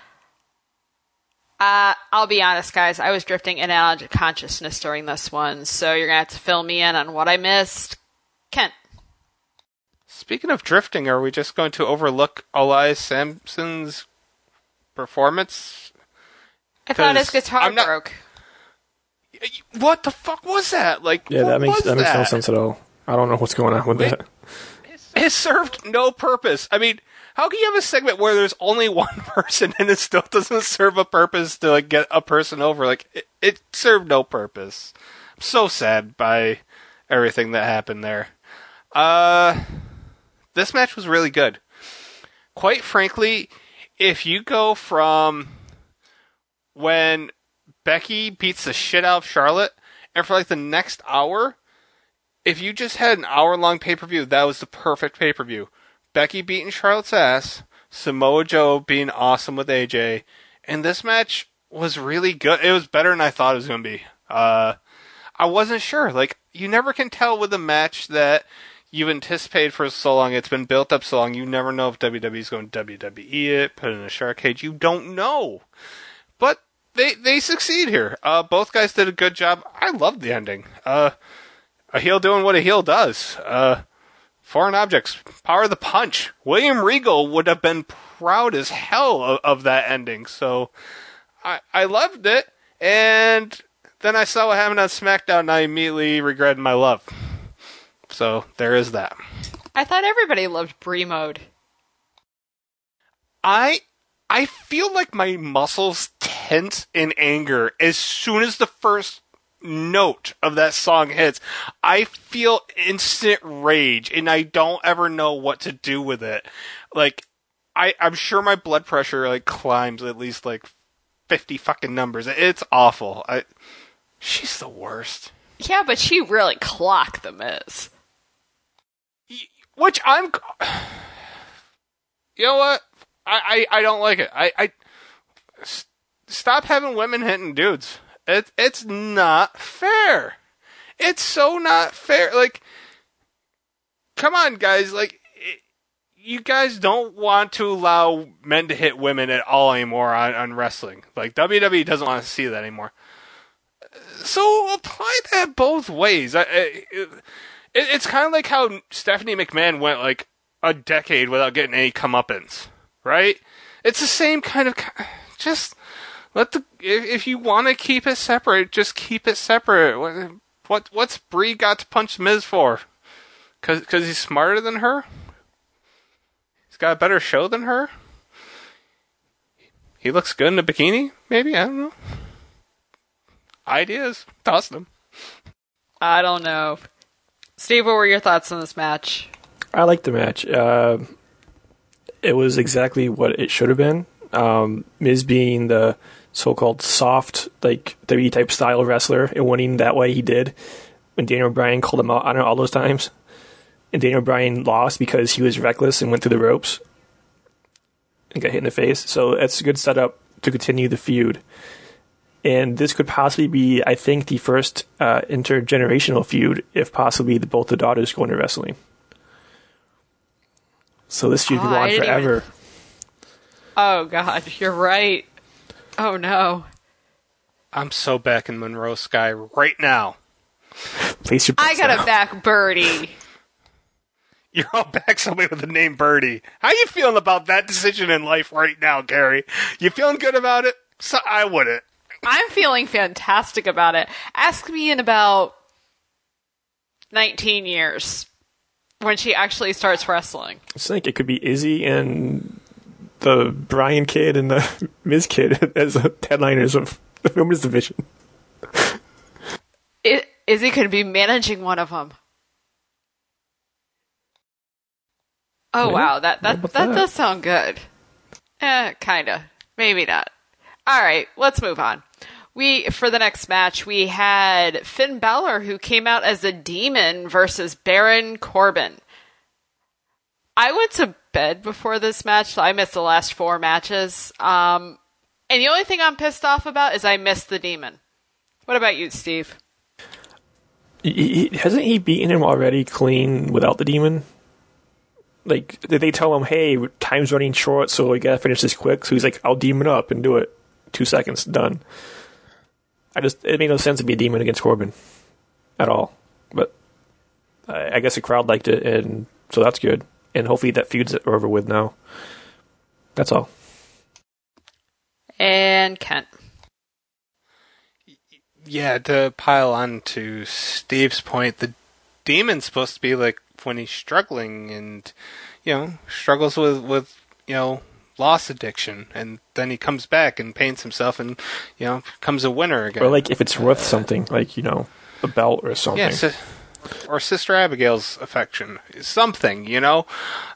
I'll be honest, guys. I was drifting in and out of consciousness during this one, so you're going to have to fill me in on what I missed. Kent. Speaking of drifting, are we just going to overlook Elias Sampson's performance? I thought his guitar broke. What the fuck was that? That makes no sense at all. I don't know what's going on with that. It served no purpose. I mean, how can you have a segment where there's only one person and it still doesn't serve a purpose to get a person over? It served no purpose. I'm so sad by everything that happened there. This match was really good. Quite frankly, if you go from when Becky beats the shit out of Charlotte, and for the next hour, if you just had an hour-long pay-per-view, that was the perfect pay-per-view. Becky beating Charlotte's ass, Samoa Joe being awesome with AJ, and this match was really good. It was better than I thought it was going to be. I wasn't sure. You never can tell with a match that you've anticipated for so long, it's been built up so long, you never know if WWE's going to WWE it, put it in a shark cage. You don't know. But they succeed here. Both guys did a good job. I loved the ending. A heel doing what a heel does. Foreign objects, power of the punch. William Regal would have been proud as hell of that ending. So I loved it. And then I saw what happened on SmackDown and I immediately regretted my love. So there is that. I thought everybody loved Brie Mode. I feel like my muscles tense in anger as soon as the first note of that song hits. I feel instant rage and I don't ever know what to do with it. I'm sure my blood pressure climbs at least 50 fucking numbers. It's awful. She's the worst. Yeah, but she really clocked The Miz. Which you know what? I don't like it. Stop having women hitting dudes. It's not fair. It's so not fair. Come on, guys. you guys don't want to allow men to hit women at all anymore on wrestling. Like, WWE doesn't want to see that anymore. So apply that both ways. It's kind of like how Stephanie McMahon went like a decade without getting any comeuppance, right? It's the same kind of... Just if you want to keep it separate, just keep it separate. What's Brie got to punch Miz for? Because he's smarter than her? He's got a better show than her? He looks good in a bikini? Maybe? I don't know. Ideas. Toss them. I don't know. Steve, what were your thoughts on this match? I liked the match. It was exactly what it should have been. Miz being the so-called soft, like, WWE type style wrestler and winning that way he did when Daniel Bryan called him out on it all those times. And Daniel Bryan lost because he was reckless and went through the ropes and got hit in the face. So that's a good setup to continue the feud. And this could possibly be, I think, the first intergenerational feud, if possibly both the daughters go into wrestling. So this feud could go on forever. Oh, God, you're right. Oh, no. I'm so back in Monroe Sky right now. Place your I gotta back Birdie. You're all back somebody with the name Birdie. How you feeling about that decision in life right now, Gary? You feeling good about it? So I wouldn't. I'm feeling fantastic about it. Ask me in about 19 years when she actually starts wrestling. I think it could be Izzy and the Bryan kid and the Miz kid as headliners of the women's division. Izzy could be managing one of them. Oh, yeah. Wow, that does sound good. Kinda. Maybe not. All right, let's move on. For the next match, we had Finn Balor, who came out as a demon, versus Baron Corbin. I went to bed before this match, so I missed the last 4 matches. And the only thing I'm pissed off about is I missed the demon. What about you, Steve? Hasn't he beaten him already clean without the demon? Like, did they tell him, hey, time's running short, so we gotta finish this quick? So he's like, I'll demon up and do it. 2 seconds, done. It made no sense to be a demon against Corbin at all. But I guess the crowd liked it, and so that's good. And hopefully that feud's over with now. That's all. And Kent. Yeah, to pile on to Steve's point, the demon's supposed to be like when he's struggling and, struggles with loss addiction, and then he comes back and paints himself and, becomes a winner again. Or like if it's worth something, like, a belt or something. Yeah, or Sister Abigail's affection. Something, way not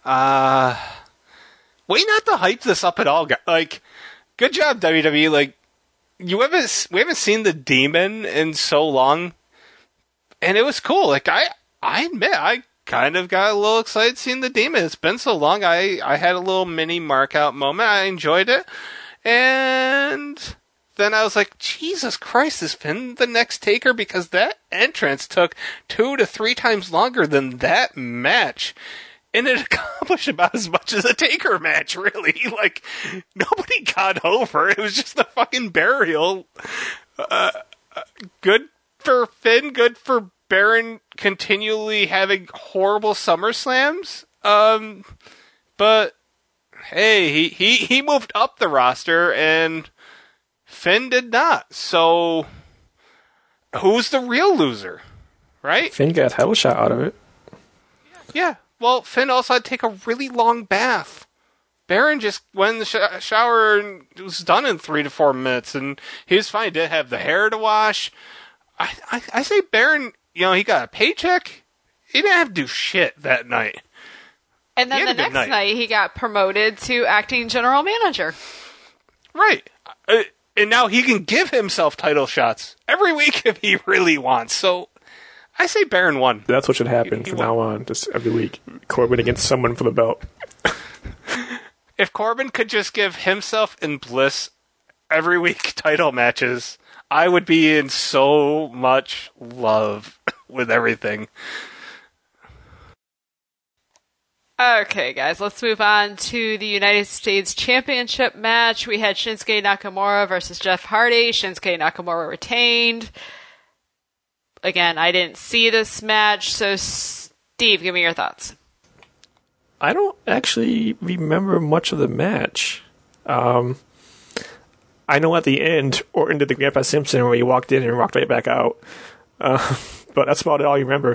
to hype this up at all. Like, good job, WWE. Like, we haven't seen the demon in so long, and it was cool. Like, I admit, I kind of got a little excited seeing the demon. It's been so long. I had a little mini mark out moment. I enjoyed it. And then I was like, Jesus Christ, is Finn the next Taker? Because that entrance took 2 to 3 times longer than that match. And it accomplished about as much as a Taker match, really. Like, nobody got over. It was just a fucking burial. Good for Finn, good for Baron continually having horrible SummerSlams. But hey, he moved up the roster and Finn did not. So who's the real loser? Right? Finn got a title shot out of it. Yeah. Well, Finn also had to take a really long bath. Baron just went in the shower and it was done in 3 to 4 minutes, and he was fine. He didn't have the hair to wash. I say Baron, he got a paycheck. He didn't have to do shit that night. And then the next night, he got promoted to acting general manager. Right. And now he can give himself title shots every week if he really wants. So I say Baron won. That's what should happen from now on, just every week. Corbin against someone for the belt. If Corbin could just give himself and Bliss every week title matches, I would be in so much love with everything. Okay, guys, let's move on to the United States Championship match. We had Shinsuke Nakamura versus Jeff Hardy. Shinsuke Nakamura retained. Again, I didn't see this match, so Steve, give me your thoughts. I don't actually remember much of the match. I know at the end, Orton did the Grandpa Simpson where he walked in and walked right back out. But that's about all I remember.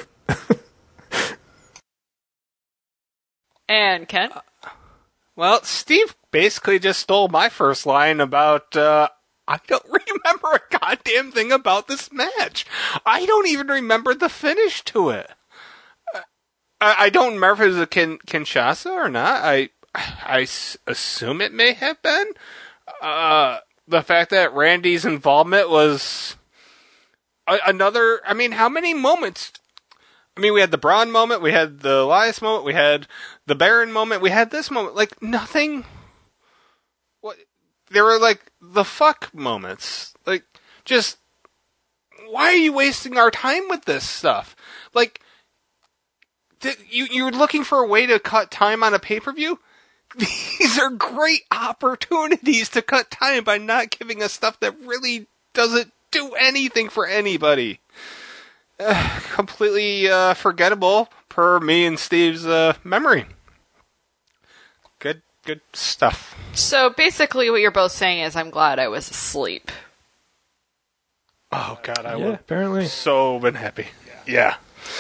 And Ken? Well, Steve basically just stole my first line about, I don't remember a goddamn thing about this match. I don't even remember the finish to it. I don't remember if it was a Kinshasa or not. I assume it may have been. The fact that Randy's involvement was another... I mean, how many moments... I mean, we had the Braun moment, we had the Elias moment, we had the Baron moment, we had this moment. Like, nothing... What? There were, like, the fuck moments. Like, just... Why are you wasting our time with this stuff? Like, you're looking for a way to cut time on a pay-per-view? These are great opportunities to cut time by not giving us stuff that really doesn't do anything for anybody. Completely forgettable per me and Steve's memory. Good stuff. So basically what you're both saying is I'm glad I was asleep. Oh god, I Yeah, would apparently. so been happy. Yeah.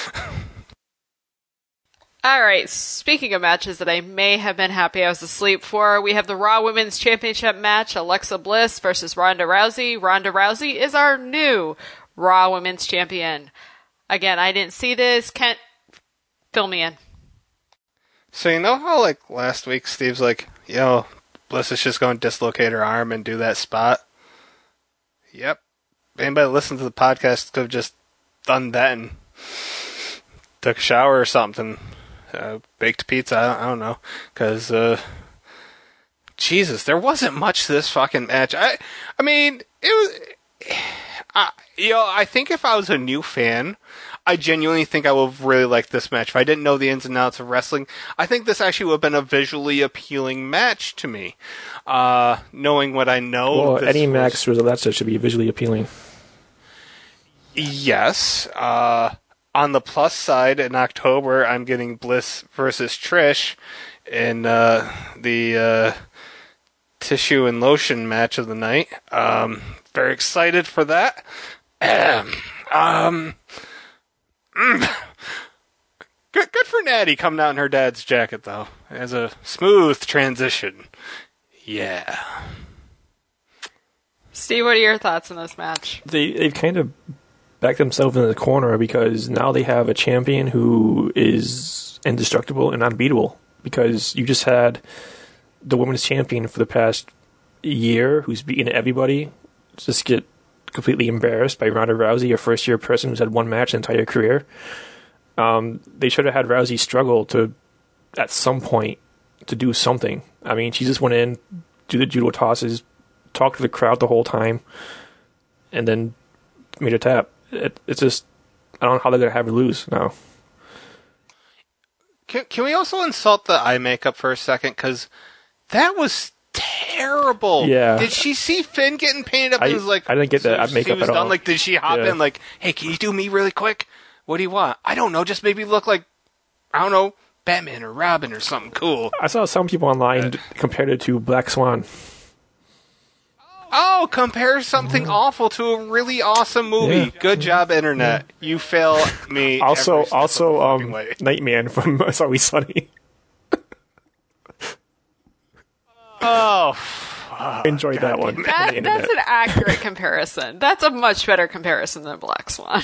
Alright, speaking of matches that I may have been happy I was asleep for, we have the Raw Women's Championship match, Alexa Bliss versus Ronda Rousey. Ronda Rousey is our new Raw Women's Champion. Again, I didn't see this. Kent, fill me in. So you know how, like, last week Steve's like, yo, Bliss is just going to dislocate her arm and do that spot? Yep. Anybody that listened to the podcast could have just done that and took a shower or something. Baked pizza, I don't know. Because, Jesus, there wasn't much to this fucking match. I mean, it was... I think if I was a new fan, I genuinely think I would really like this match. If I didn't know the ins and outs of wrestling, I think this actually would have been a visually appealing match to me. Knowing what I know... Well, Eddie Max versus Alexa should be visually appealing. Yes. On the plus side, in October, I'm getting Bliss versus Trish in the tissue and lotion match of the night. Very excited for that. Good for Natty coming out in her dad's jacket, though. As a smooth transition. Yeah. Steve, what are your thoughts on this match? They've kind of backed themselves into the corner because now they have a champion who is indestructible and unbeatable. Because you just had the women's champion for the past year who's beaten everybody just get completely embarrassed by Ronda Rousey, a first-year person who's had one match in entire career. They should have had Rousey struggle to, at some point, to do something. I mean, she just went in, do the judo tosses, talked to the crowd the whole time, and then made a tap. It's just, I don't know how they're going to have her lose now. Can we also insult the eye makeup for a second? Because that was terrible. Yeah. Did she see Finn getting painted up? I didn't get that makeup at all. Like, did she hop in like, hey, can you do me really quick? What do you want? I don't know. Just maybe look like, I don't know, Batman or Robin or something cool. I saw some people online compared it to Black Swan. Oh, compare something awful to a really awesome movie. Yeah. Good job, Internet. You fail me. Also, every step of the fucking way. Nightman from It's Always Sunny. Oh, I enjoyed that one. That's an accurate comparison. That's a much better comparison than Black Swan.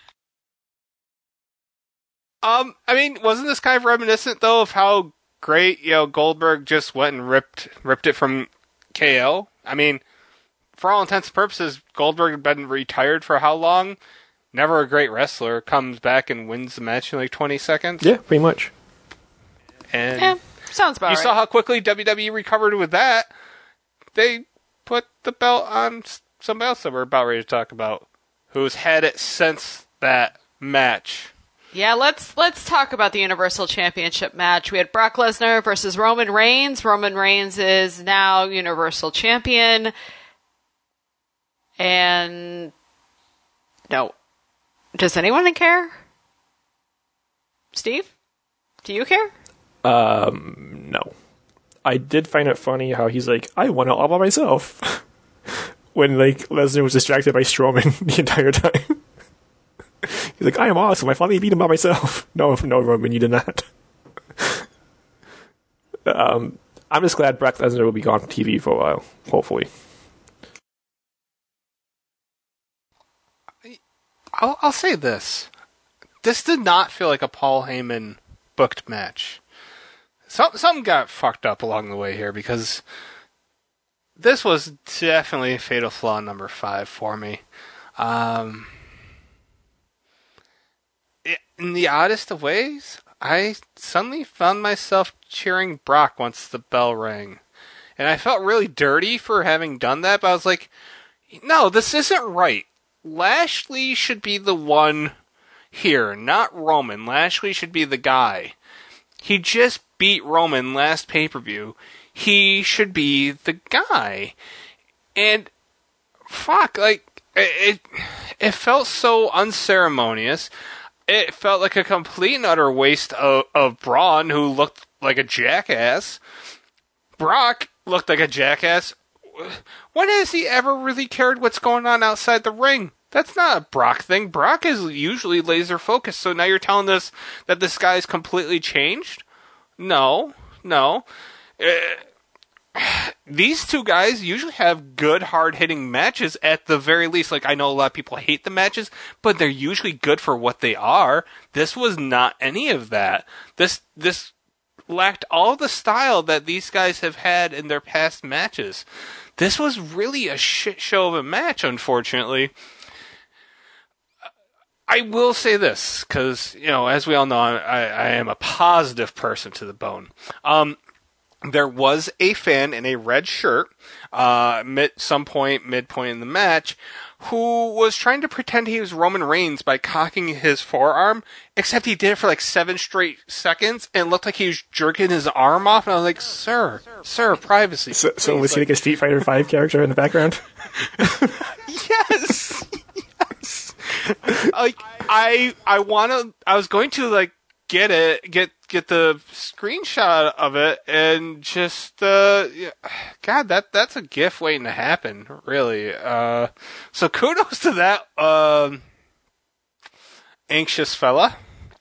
I mean, wasn't this kind of reminiscent though of how great Goldberg just went and ripped it from KO? I mean, for all intents and purposes, Goldberg had been retired for how long? Never a great wrestler. Comes back and wins the match in like 20 seconds. Yeah, pretty much. And yeah, sounds about you right. saw how quickly WWE recovered with that. They put the belt on somebody else that we're about ready to talk about, who's had it since that match. Yeah, let's talk about the Universal Championship match. We had Brock Lesnar versus Roman Reigns. Roman Reigns is now Universal Champion. And no. Does anyone care? Steve? Do you care? No. I did find it funny how he's like, I won it all by myself. When, like, Lesnar was distracted by Strowman the entire time. He's like, I am awesome. I finally beat him by myself. No, Roman, you did not. I'm just glad Brock Lesnar will be gone from TV for a while, hopefully. I'll say this. This did not feel like a Paul Heyman booked match. Something got fucked up along the way here, because this was definitely fatal flaw number 5 for me. In the oddest of ways, I suddenly found myself cheering Brock once the bell rang. And I felt really dirty for having done that, but I was like, no, this isn't right. Lashley should be the one here, not Roman. Lashley should be the guy. He just beat Roman last pay-per-view. He should be the guy. And fuck, like, it felt so unceremonious. It felt like a complete and utter waste of Braun, who looked like a jackass. Brock looked like a jackass. When has he ever really cared what's going on outside the ring? That's not a Brock thing. Brock is usually laser focused, so now you're telling us that this guy's completely changed? No. These two guys usually have good, hard-hitting matches at the very least. Like, I know a lot of people hate the matches, but they're usually good for what they are. This was not any of that. This lacked all the style that these guys have had in their past matches. This was really a shit show of a match, unfortunately. I will say this, because, as we all know, I am a positive person to the bone. There was a fan in a red shirt, midpoint in the match, who was trying to pretend he was Roman Reigns by cocking his forearm, except he did it for like 7 straight seconds, and looked like he was jerking his arm off, and I was like, Sir, privacy. So was he like a Street Fighter 5 character in the background? Yes! Like, I was going to, like, get the screenshot of it, and just, God, that's a gif waiting to happen, really. So kudos to that, anxious fella.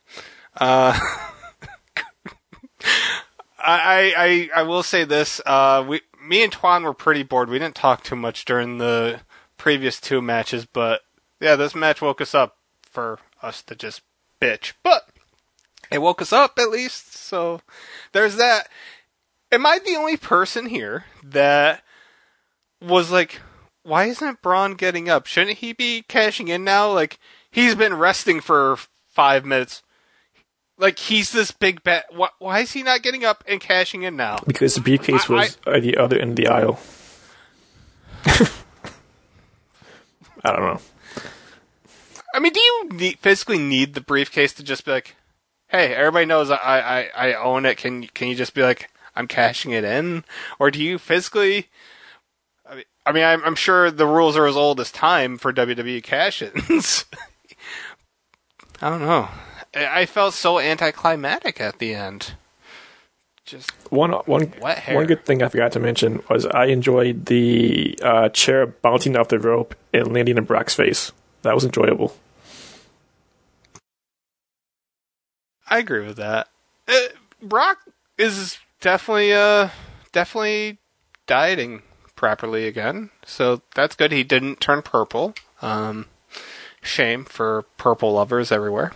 I will say this, me and Twan were pretty bored. We didn't talk too much during the previous 2 matches, but yeah, this match woke us up for us to just bitch. But it woke us up, at least, so there's that. Am I the only person here that was like, why isn't Braun getting up? Shouldn't he be cashing in now? Like, he's been resting for 5 minutes. Like, he's this big bet. Why is he not getting up and cashing in now? Because the briefcase was at the other end of the aisle. I don't know. I mean, do you physically need the briefcase to just be like, hey, everybody knows I own it. Can you just be like, I'm cashing it in? Or do you physically... I mean, I'm sure the rules are as old as time for WWE cash-ins. I don't know. I felt so anticlimactic at the end. Just one good thing I forgot to mention was I enjoyed the chair bouncing off the rope and landing in Brock's face. That was enjoyable. I agree with that. Brock is definitely dieting properly again, so that's good. He didn't turn purple. Shame for purple lovers everywhere.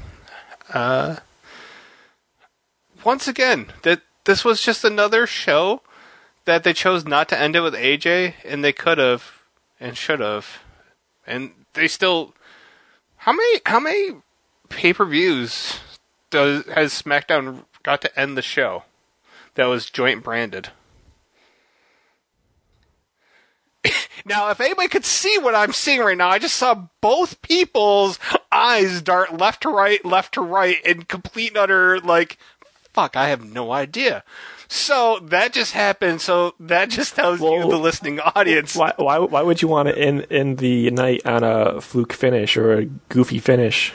Once again, this was just another show that they chose not to end it with AJ, and they could have and should have, and they still. How many pay-per-views has SmackDown got to end the show that was joint branded? Now, if anybody could see what I'm seeing right now, I just saw both people's eyes dart left to right, in complete and utter, like, fuck, I have no idea. So that just happened. So that just tells you, the listening audience. Why would you want to end the night on a fluke finish or a goofy finish?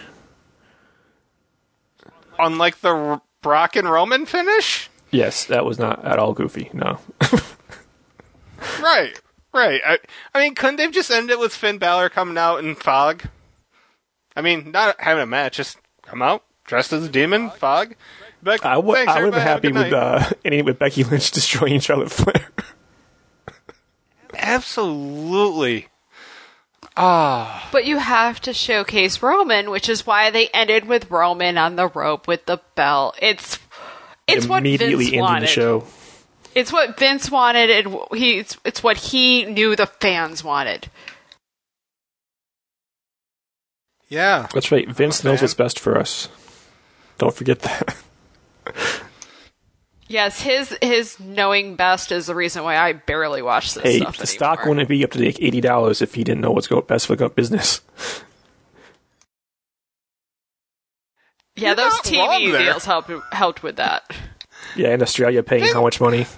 Unlike the Brock and Roman finish? Yes, that was not at all goofy. No. Right. I mean, couldn't they have just ended it with Finn Balor coming out in fog? I mean, not having a match, just come out dressed as a demon, fog. Like, I would have been happy with Becky Lynch destroying Charlotte Flair. Absolutely. Ah. But you have to showcase Roman, which is why they ended with Roman on the rope with the belt. It's what Vince wanted. The show. It's what Vince wanted, and it's what he knew the fans wanted. Yeah. That's right. Vince knows what's best for us. Don't forget that. Yes, his knowing best is the reason why I barely watch this stuff anymore. The stock wouldn't be up to like $80 if he didn't know what's best for the business. Yeah, those TV deals helped with that. Yeah, in Australia paying how much money?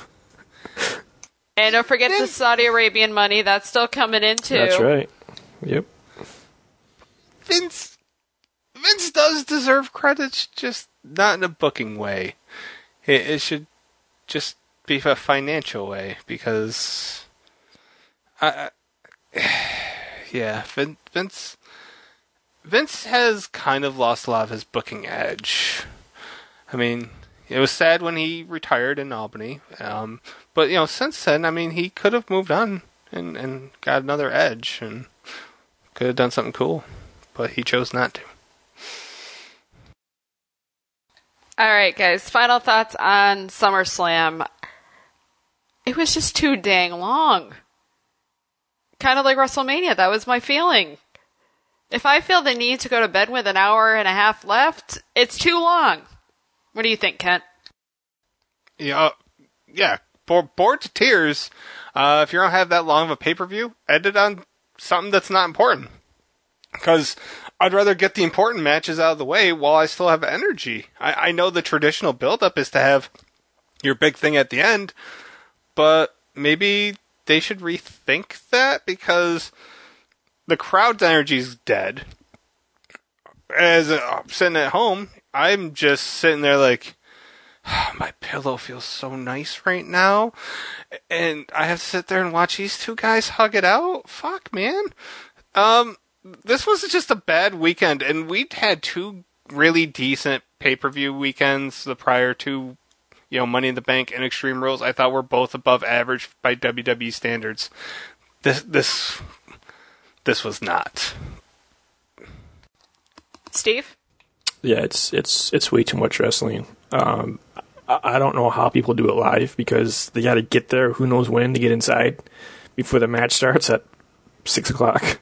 And don't forget the Saudi Arabian money, that's still coming in too. That's right. Yep. Vince does deserve credit, just not in a booking way. It should just be a financial way, because Vince has kind of lost a lot of his booking edge. I mean, it was sad when he retired in Albany, but since then, I mean, he could have moved on and got another edge and could have done something cool, but he chose not to. All right, guys, final thoughts on SummerSlam. It was just too dang long. Kind of like WrestleMania, that was my feeling. If I feel the need to go to bed with an hour and a half left, it's too long. What do you think, Kent? Yeah, bored to tears. If you don't have that long of a pay-per-view, edit on something that's not important. Because I'd rather get the important matches out of the way while I still have energy. I know the traditional build-up is to have your big thing at the end, but maybe they should rethink that, because the crowd's energy is dead. As I'm sitting at home, I'm just sitting there like, oh, my pillow feels so nice right now, and I have to sit there and watch these two guys hug it out? Fuck, man. This was just a bad weekend, and we'd had two really decent pay-per-view weekends the prior to, Money in the Bank and Extreme Rules. I thought were both above average by WWE standards. This was not. Steve? Yeah, it's way too much wrestling. I don't know how people do it live, because they got to get there who knows when to get inside before the match starts at 6:00.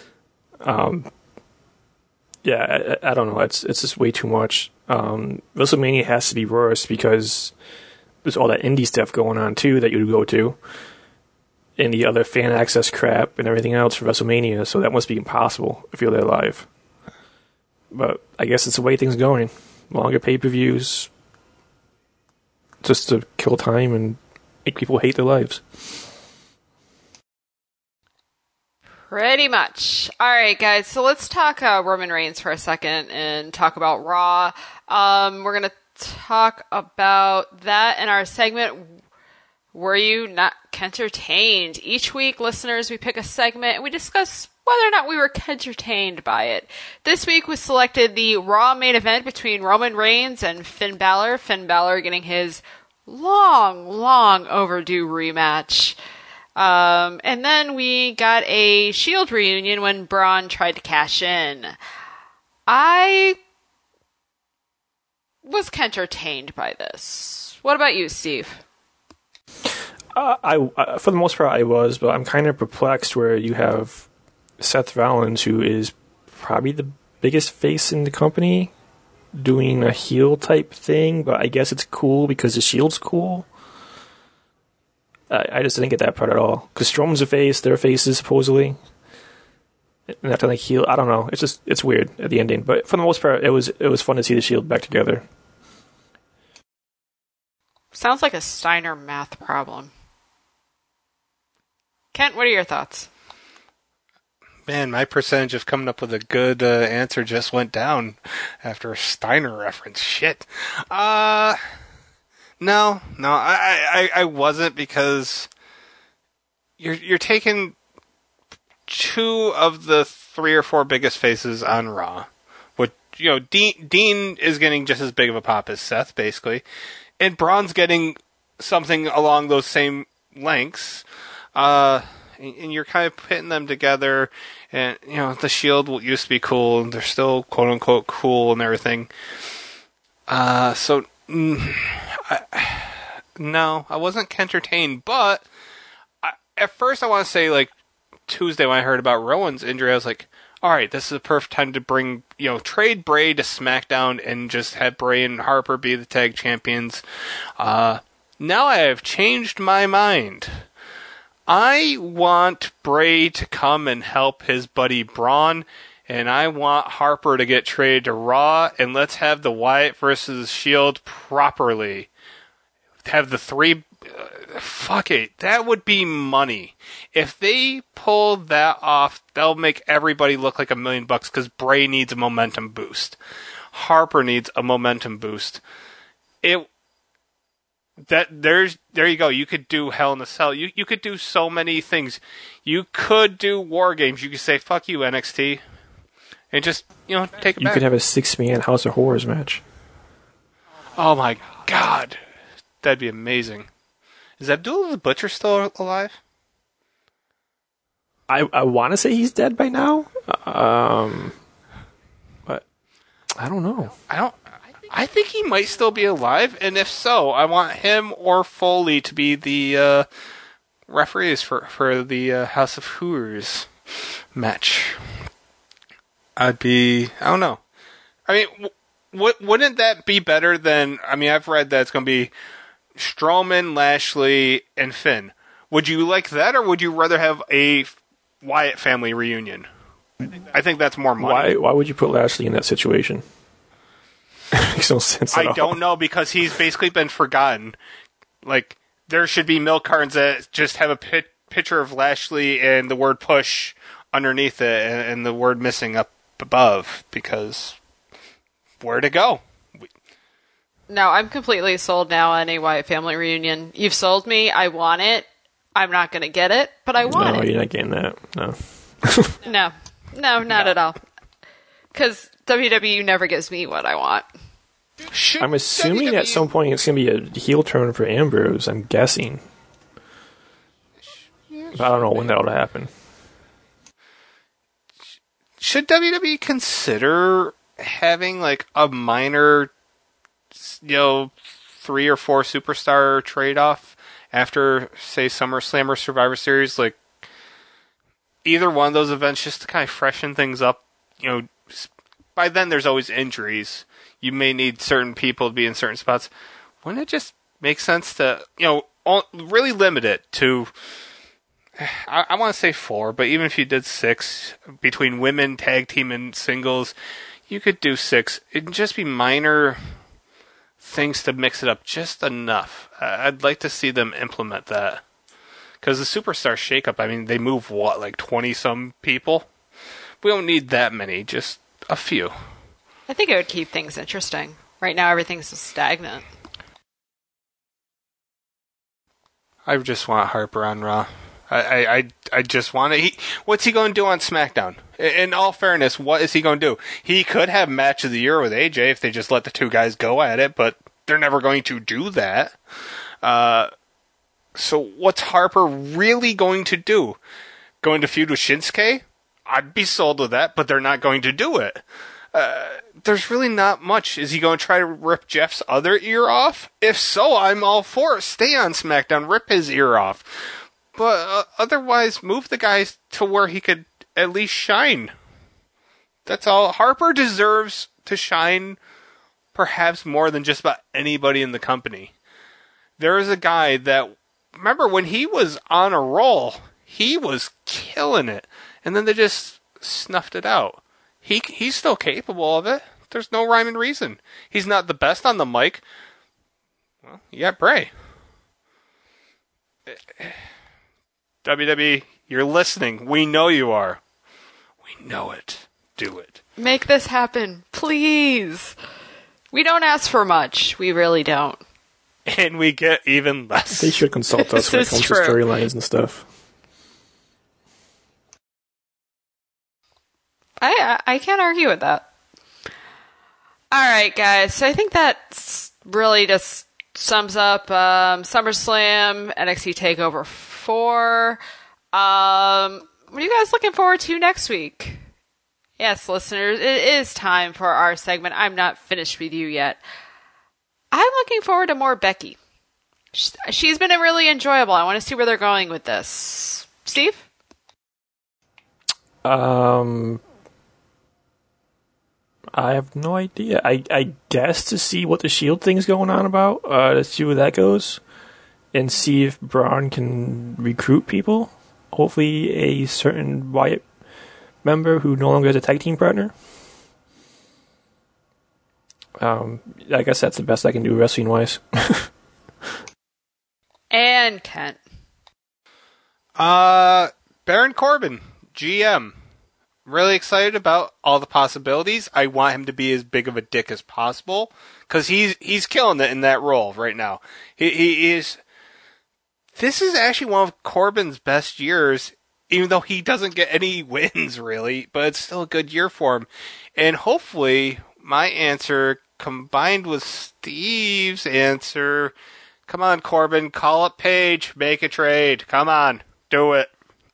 I don't know. It's just way too much. WrestleMania has to be worse because there's all that indie stuff going on too that you would go to, and the other fan access crap and everything else for WrestleMania. So that must be impossible if you're there live. But I guess it's the way things are going. Longer pay-per-views, just to kill time and make people hate their lives. Pretty much. All right, guys. So let's talk Roman Reigns for a second and talk about Raw. We're going to talk about that in our segment, Were You Not Entertained? Each week, listeners, we pick a segment and we discuss whether or not we were entertained by it. This week, we selected the Raw main event between Roman Reigns and Finn Balor. Finn Balor getting his long overdue rematch. And then we got a Shield reunion when Braun tried to cash in. I was entertained by this. What about you, Steve? I for the most part, I was, but I'm kind of perplexed where you have Seth Rollins, who is probably the biggest face in the company, doing a heel type thing, but I guess it's cool because the Shield's cool. I just didn't get that part at all. Because Strowman's a face, they're faces, supposedly. and after like heel. I don't know. It's weird at the ending, but for the most part, it was fun to see the Shield back together. Sounds like a Steiner math problem. Kent, what are your thoughts? Man, my percentage of coming up with a good answer just went down after a Steiner reference. Shit. No, I wasn't, because you're taking two of the 3 or 4 biggest faces on Raw. Which, Dean is getting just as big of a pop as Seth, basically, and Braun's getting something along those same lengths. And you're kind of putting them together, and the Shield used to be cool, and they're still quote unquote cool and everything. No, I wasn't entertained, but at first I want to say, like, Tuesday when I heard about Rowan's injury, I was like, all right, this is the perfect time to bring, trade Bray to SmackDown and just have Bray and Harper be the tag champions. Now I have changed my mind. I want Bray to come and help his buddy Braun, and I want Harper to get traded to Raw, and let's have the Wyatt versus Shield properly. Have the 3... fuck it. That would be money. If they pull that off, they'll make everybody look like $1 million, because Bray needs a momentum boost. Harper needs a momentum boost. There you go. You could do Hell in a Cell. You could do so many things. You could do War Games. You could say, fuck you, NXT. And just, take it back. You could have a 6-man House of Horrors match. Oh my god. That'd be amazing. Is Abdullah the Butcher still alive? I want to say he's dead by now. But I don't know. I think he might still be alive, and if so, I want him or Foley to be the referees for the House of Horrors match. I don't know. I mean, wouldn't that be better than... I mean, I've read that it's going to be Strowman, Lashley, and Finn. Would you like that, or would you rather have a Wyatt family reunion? I think that's more money. Why would you put Lashley in that situation? Makes no sense at all. I don't know, because he's basically been forgotten. Like, there should be milk cartons that just have a picture of Lashley and the word push underneath it, and the word missing up above, because where to go? No, I'm completely sold now on a Wyatt family reunion. You've sold me. I want it. I'm not going to get it, but I want it. No, you're not getting that. No. No, not at all. Because WWE never gives me what I want. I'm assuming at some point it's going to be a heel turn for Ambrose, I'm guessing. But I don't know when that'll happen. Should WWE consider having, like, a minor, 3 or 4 superstar trade-off after, say, SummerSlam or Survivor Series? Like, either one of those events, just to kind of freshen things up. By then there's always injuries. You may need certain people to be in certain spots. Wouldn't it just make sense to, really limit it to, I want to say 4, but even if you did 6, between women, tag team, and singles, you could do 6. It'd just be minor things to mix it up just enough. I'd like to see them implement that. Because the superstar shakeup, I mean, they move, like 20-some people? We don't need that many, just a few. I think it would keep things interesting. Right now, everything's so stagnant. I just want Harper on Raw. I just want it. What's he going to do on SmackDown? In all fairness, what is he going to do? He could have Match of the Year with AJ if they just let the two guys go at it, but they're never going to do that. So what's Harper really going to do? Going to feud with Shinsuke? I'd be sold with that, but they're not going to do it. There's really not much. Is he going to try to rip Jeff's other ear off? If so, I'm all for it. Stay on SmackDown, rip his ear off. But otherwise, move the guys to where he could at least shine. That's all. Harper deserves to shine perhaps more than just about anybody in the company. There is a guy that, remember when he was on a roll, he was killing it. And then they just snuffed it out. He's still capable of it. There's no rhyme and reason. He's not the best on the mic. Well, you got Bray. WWE, you're listening. We know you are. We know it. Do it. Make this happen, please. We don't ask for much. We really don't. And we get even less. They should consult us when it comes to storylines and stuff. I can't argue with that. All right, guys. So I think that really just sums up SummerSlam, NXT TakeOver 4. What are you guys looking forward to next week? Yes, listeners, it is time for our segment, I'm Not Finished With You Yet. I'm looking forward to more Becky. She's been really enjoyable. I want to see where they're going with this. Steve? I have no idea. I guess to see what the Shield thing's going on about, to see where that goes, and see if Braun can recruit people. Hopefully a certain Wyatt member who no longer has a tag team partner. I guess that's the best I can do wrestling-wise. And Kent. Baron Corbin, GM. Really excited about all the possibilities. I want him to be as big of a dick as possible because he's killing it in that role right now. He is. This is actually one of Corbin's best years, even though he doesn't get any wins really, but it's still a good year for him. And hopefully, my answer combined with Steve's answer. Come on, Corbin, call up Paige, make a trade. Come on, do it.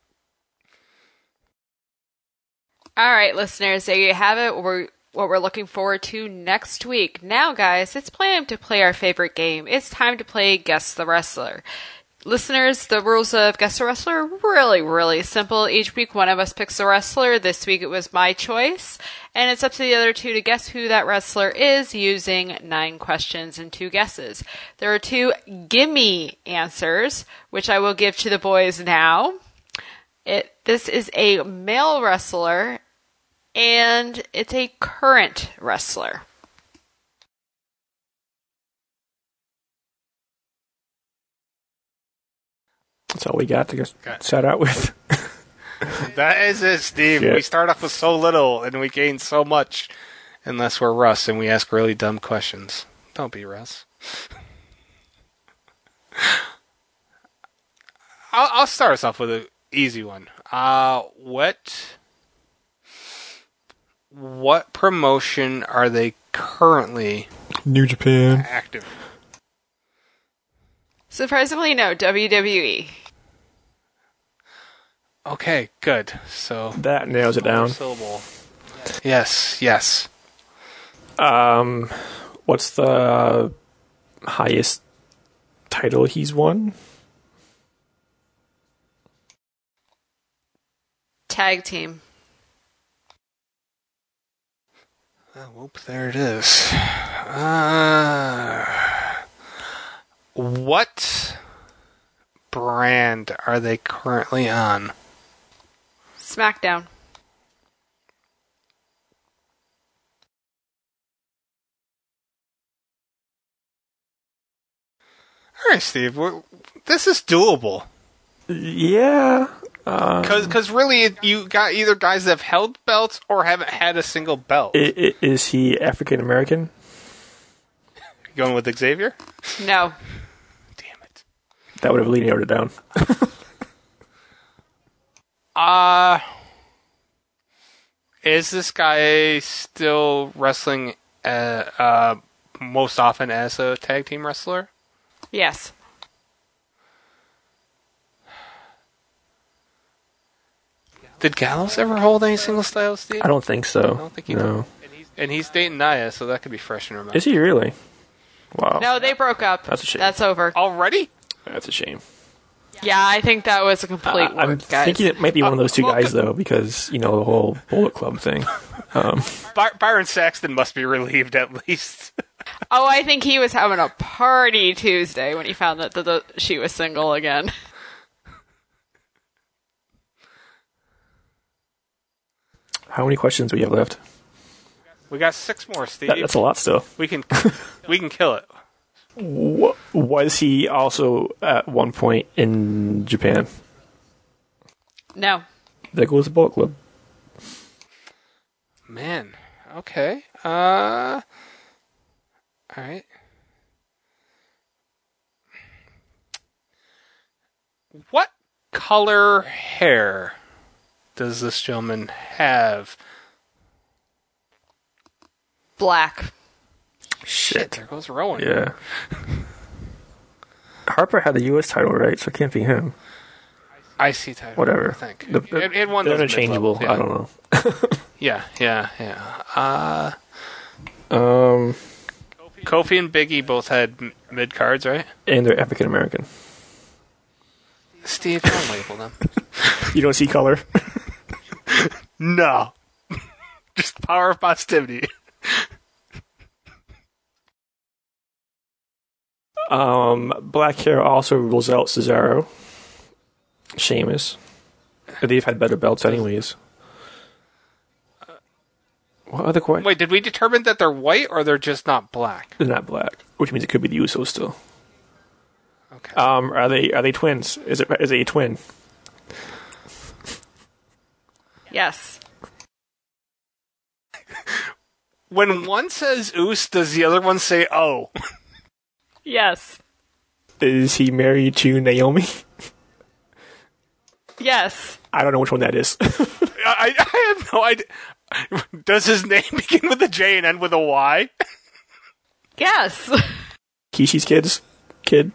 All right, listeners, there you have it. What we're looking forward to next week. Now, guys, it's time to play our favorite game. It's time to play Guess the Wrestler. Listeners, the rules of Guess the Wrestler are really, really simple. Each week, one of us picks a wrestler. This week, it was my choice. And it's up to the other two to guess who that wrestler is using 9 questions and 2 guesses. There are 2 gimme answers, which I will give to the boys now. This is a male wrestler, and it's a current wrestler. That's all we got to start out with. That is it, Steve. Yeah. We start off with so little, and we gain so much. Unless we're Russ, and we ask really dumb questions. Don't be Russ. I'll start us off with an easy one. What promotion are they currently New Japan. active? Surprisingly, no, WWE. Okay, good. So That nails it down. syllable. Yes. What's the highest title he's won? Tag team. Whoop, there it is. What brand are they currently on? SmackDown. All right, Steve. This is doable. Yeah. Because really, you got either guys that have held belts or haven't had a single belt. Is he African American? Going with Xavier? No. Damn it. That would have really narrowed it down. Is this guy still wrestling most often as a tag team wrestler? Yes. Did Gallows ever hold any single titles, Steve? I don't think so. I don't think he No. did. And he's dating Nia, so that could be fresh in her mind. Is he really? Wow. No, they broke up. That's a shame. That's over. Already? That's a shame. Yeah, I think that was a complete I'm work, guys. thinking it might be one of those two well, guys, though, because, the whole Bullet Club thing. Byron Saxton must be relieved at least. Oh, I think he was having a party Tuesday when he found that she was single again. How many questions do we have left? We got 6 more, Steve. That's a lot still. We can kill it. Was he also at one point in Japan? No. There goes the Bullet Club. Man. Okay. All right. What color hair does this gentleman have? Black. Shit. There goes Rowan. Yeah. Harper had the U.S. title, right? So it can't be him. IC title. Whatever. I think. It won they're those interchangeable. mid-levels, yeah. I don't know. Yeah. Kofi and Biggie both had mid cards, right? And they're African American. Steve, don't label them. You don't see color? No. Just power of positivity. Black hair also rules out Cesaro. Sheamus. They've had better belts anyways. What other question? Wait, did we determine that they're white or they're just not black? They're not black, which means it could be the Usos still. Okay. Are they twins? Is it a twin? Yes. When one says oos, does the other one say oh? Yes. Is he married to Naomi? Yes. I don't know which one that is. I have no idea. Does his name begin with a J and end with a Y? Yes. Kishi's kid?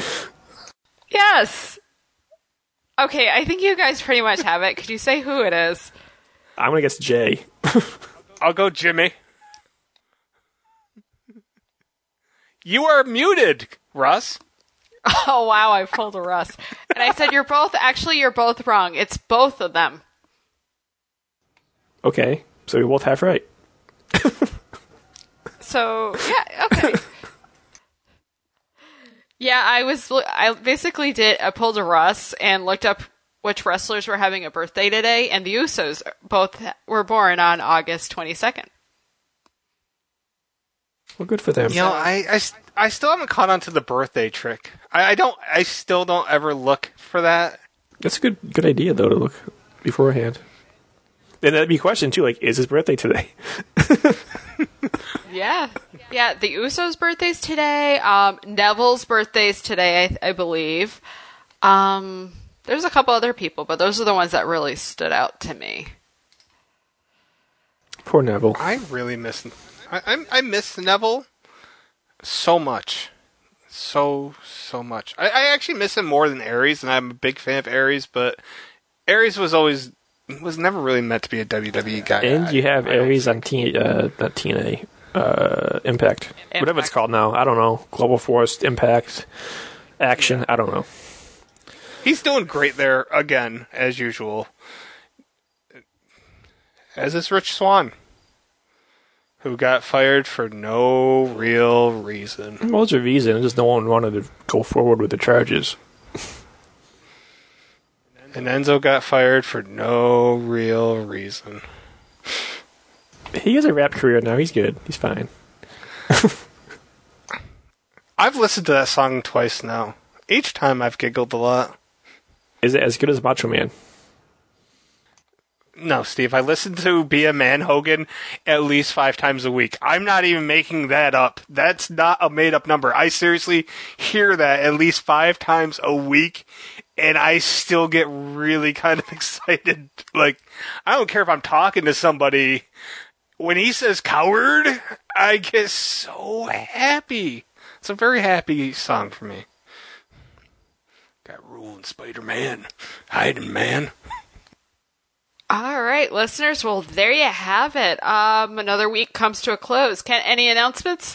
Yes. Okay, I think you guys pretty much have it. Could you say who it is? I'm gonna guess Jay. I'll go Jimmy. You are muted, Russ. Oh, wow, I pulled a Russ. And I said, you're both wrong. It's both of them. Okay, so we both have right. So, yeah, okay. Yeah, I basically I pulled a Russ and looked up which wrestlers were having a birthday today, and the Usos both were born on August 22nd. Well, good for them. You know, I still haven't caught on to the birthday trick. I still don't ever look for that. That's a good idea, though, to look beforehand. And that'd be a question, too, like, is his birthday today? Yeah. Yeah, the Usos' birthday's today. Neville's birthday's today, I believe. There's a couple other people, but those are the ones that really stood out to me. Poor Neville. I really miss... I miss Neville so much. So much. I actually miss him more than Aries, and I'm a big fan of Aries, but Aries was never really meant to be a WWE guy. And you have Aries on not TNA, Impact. Whatever it's called now. I don't know. Global Force, Impact, Action, I don't know. He's doing great there, again, as usual. As is Rich Swann, who got fired for no real reason. Well, there's a reason. Just no one wanted to go forward with the charges. And Enzo got fired for no real reason. He has a rap career now. He's good. He's fine. I've listened to that song twice now. Each time I've giggled a lot. Is it as good as Macho Man? No, Steve, I listen to Be a Man Hogan at least 5 times a week. I'm not even making that up. That's not a made-up number. I seriously hear that at least 5 times a week, and I still get really kind of excited. Like, I don't care if I'm talking to somebody. When he says coward, I get so happy. It's a very happy song for me. Got ruined, Spider-Man. Hiding, man. All right, listeners. Well, there you have it. Another week comes to a close. Kent, any announcements?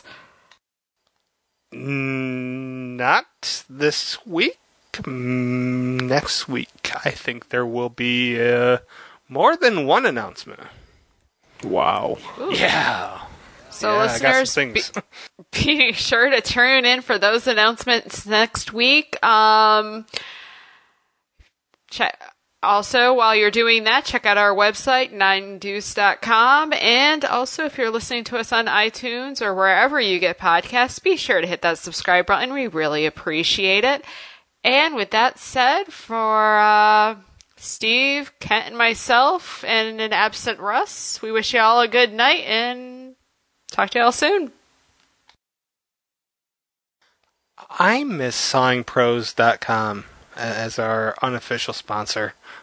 Not this week. Next week, I think there will be more than one announcement. Wow. Ooh. Yeah. So, yeah, listeners, be sure to tune in for those announcements next week. Also, while you're doing that, check out our website, ninedeuce.com. And also, if you're listening to us on iTunes or wherever you get podcasts, be sure to hit that subscribe button. We really appreciate it. And with that said, for Steve, Kent, and myself, and an absent Russ, we wish you all a good night and talk to you all soon. I miss sawingpros.com as our unofficial sponsor.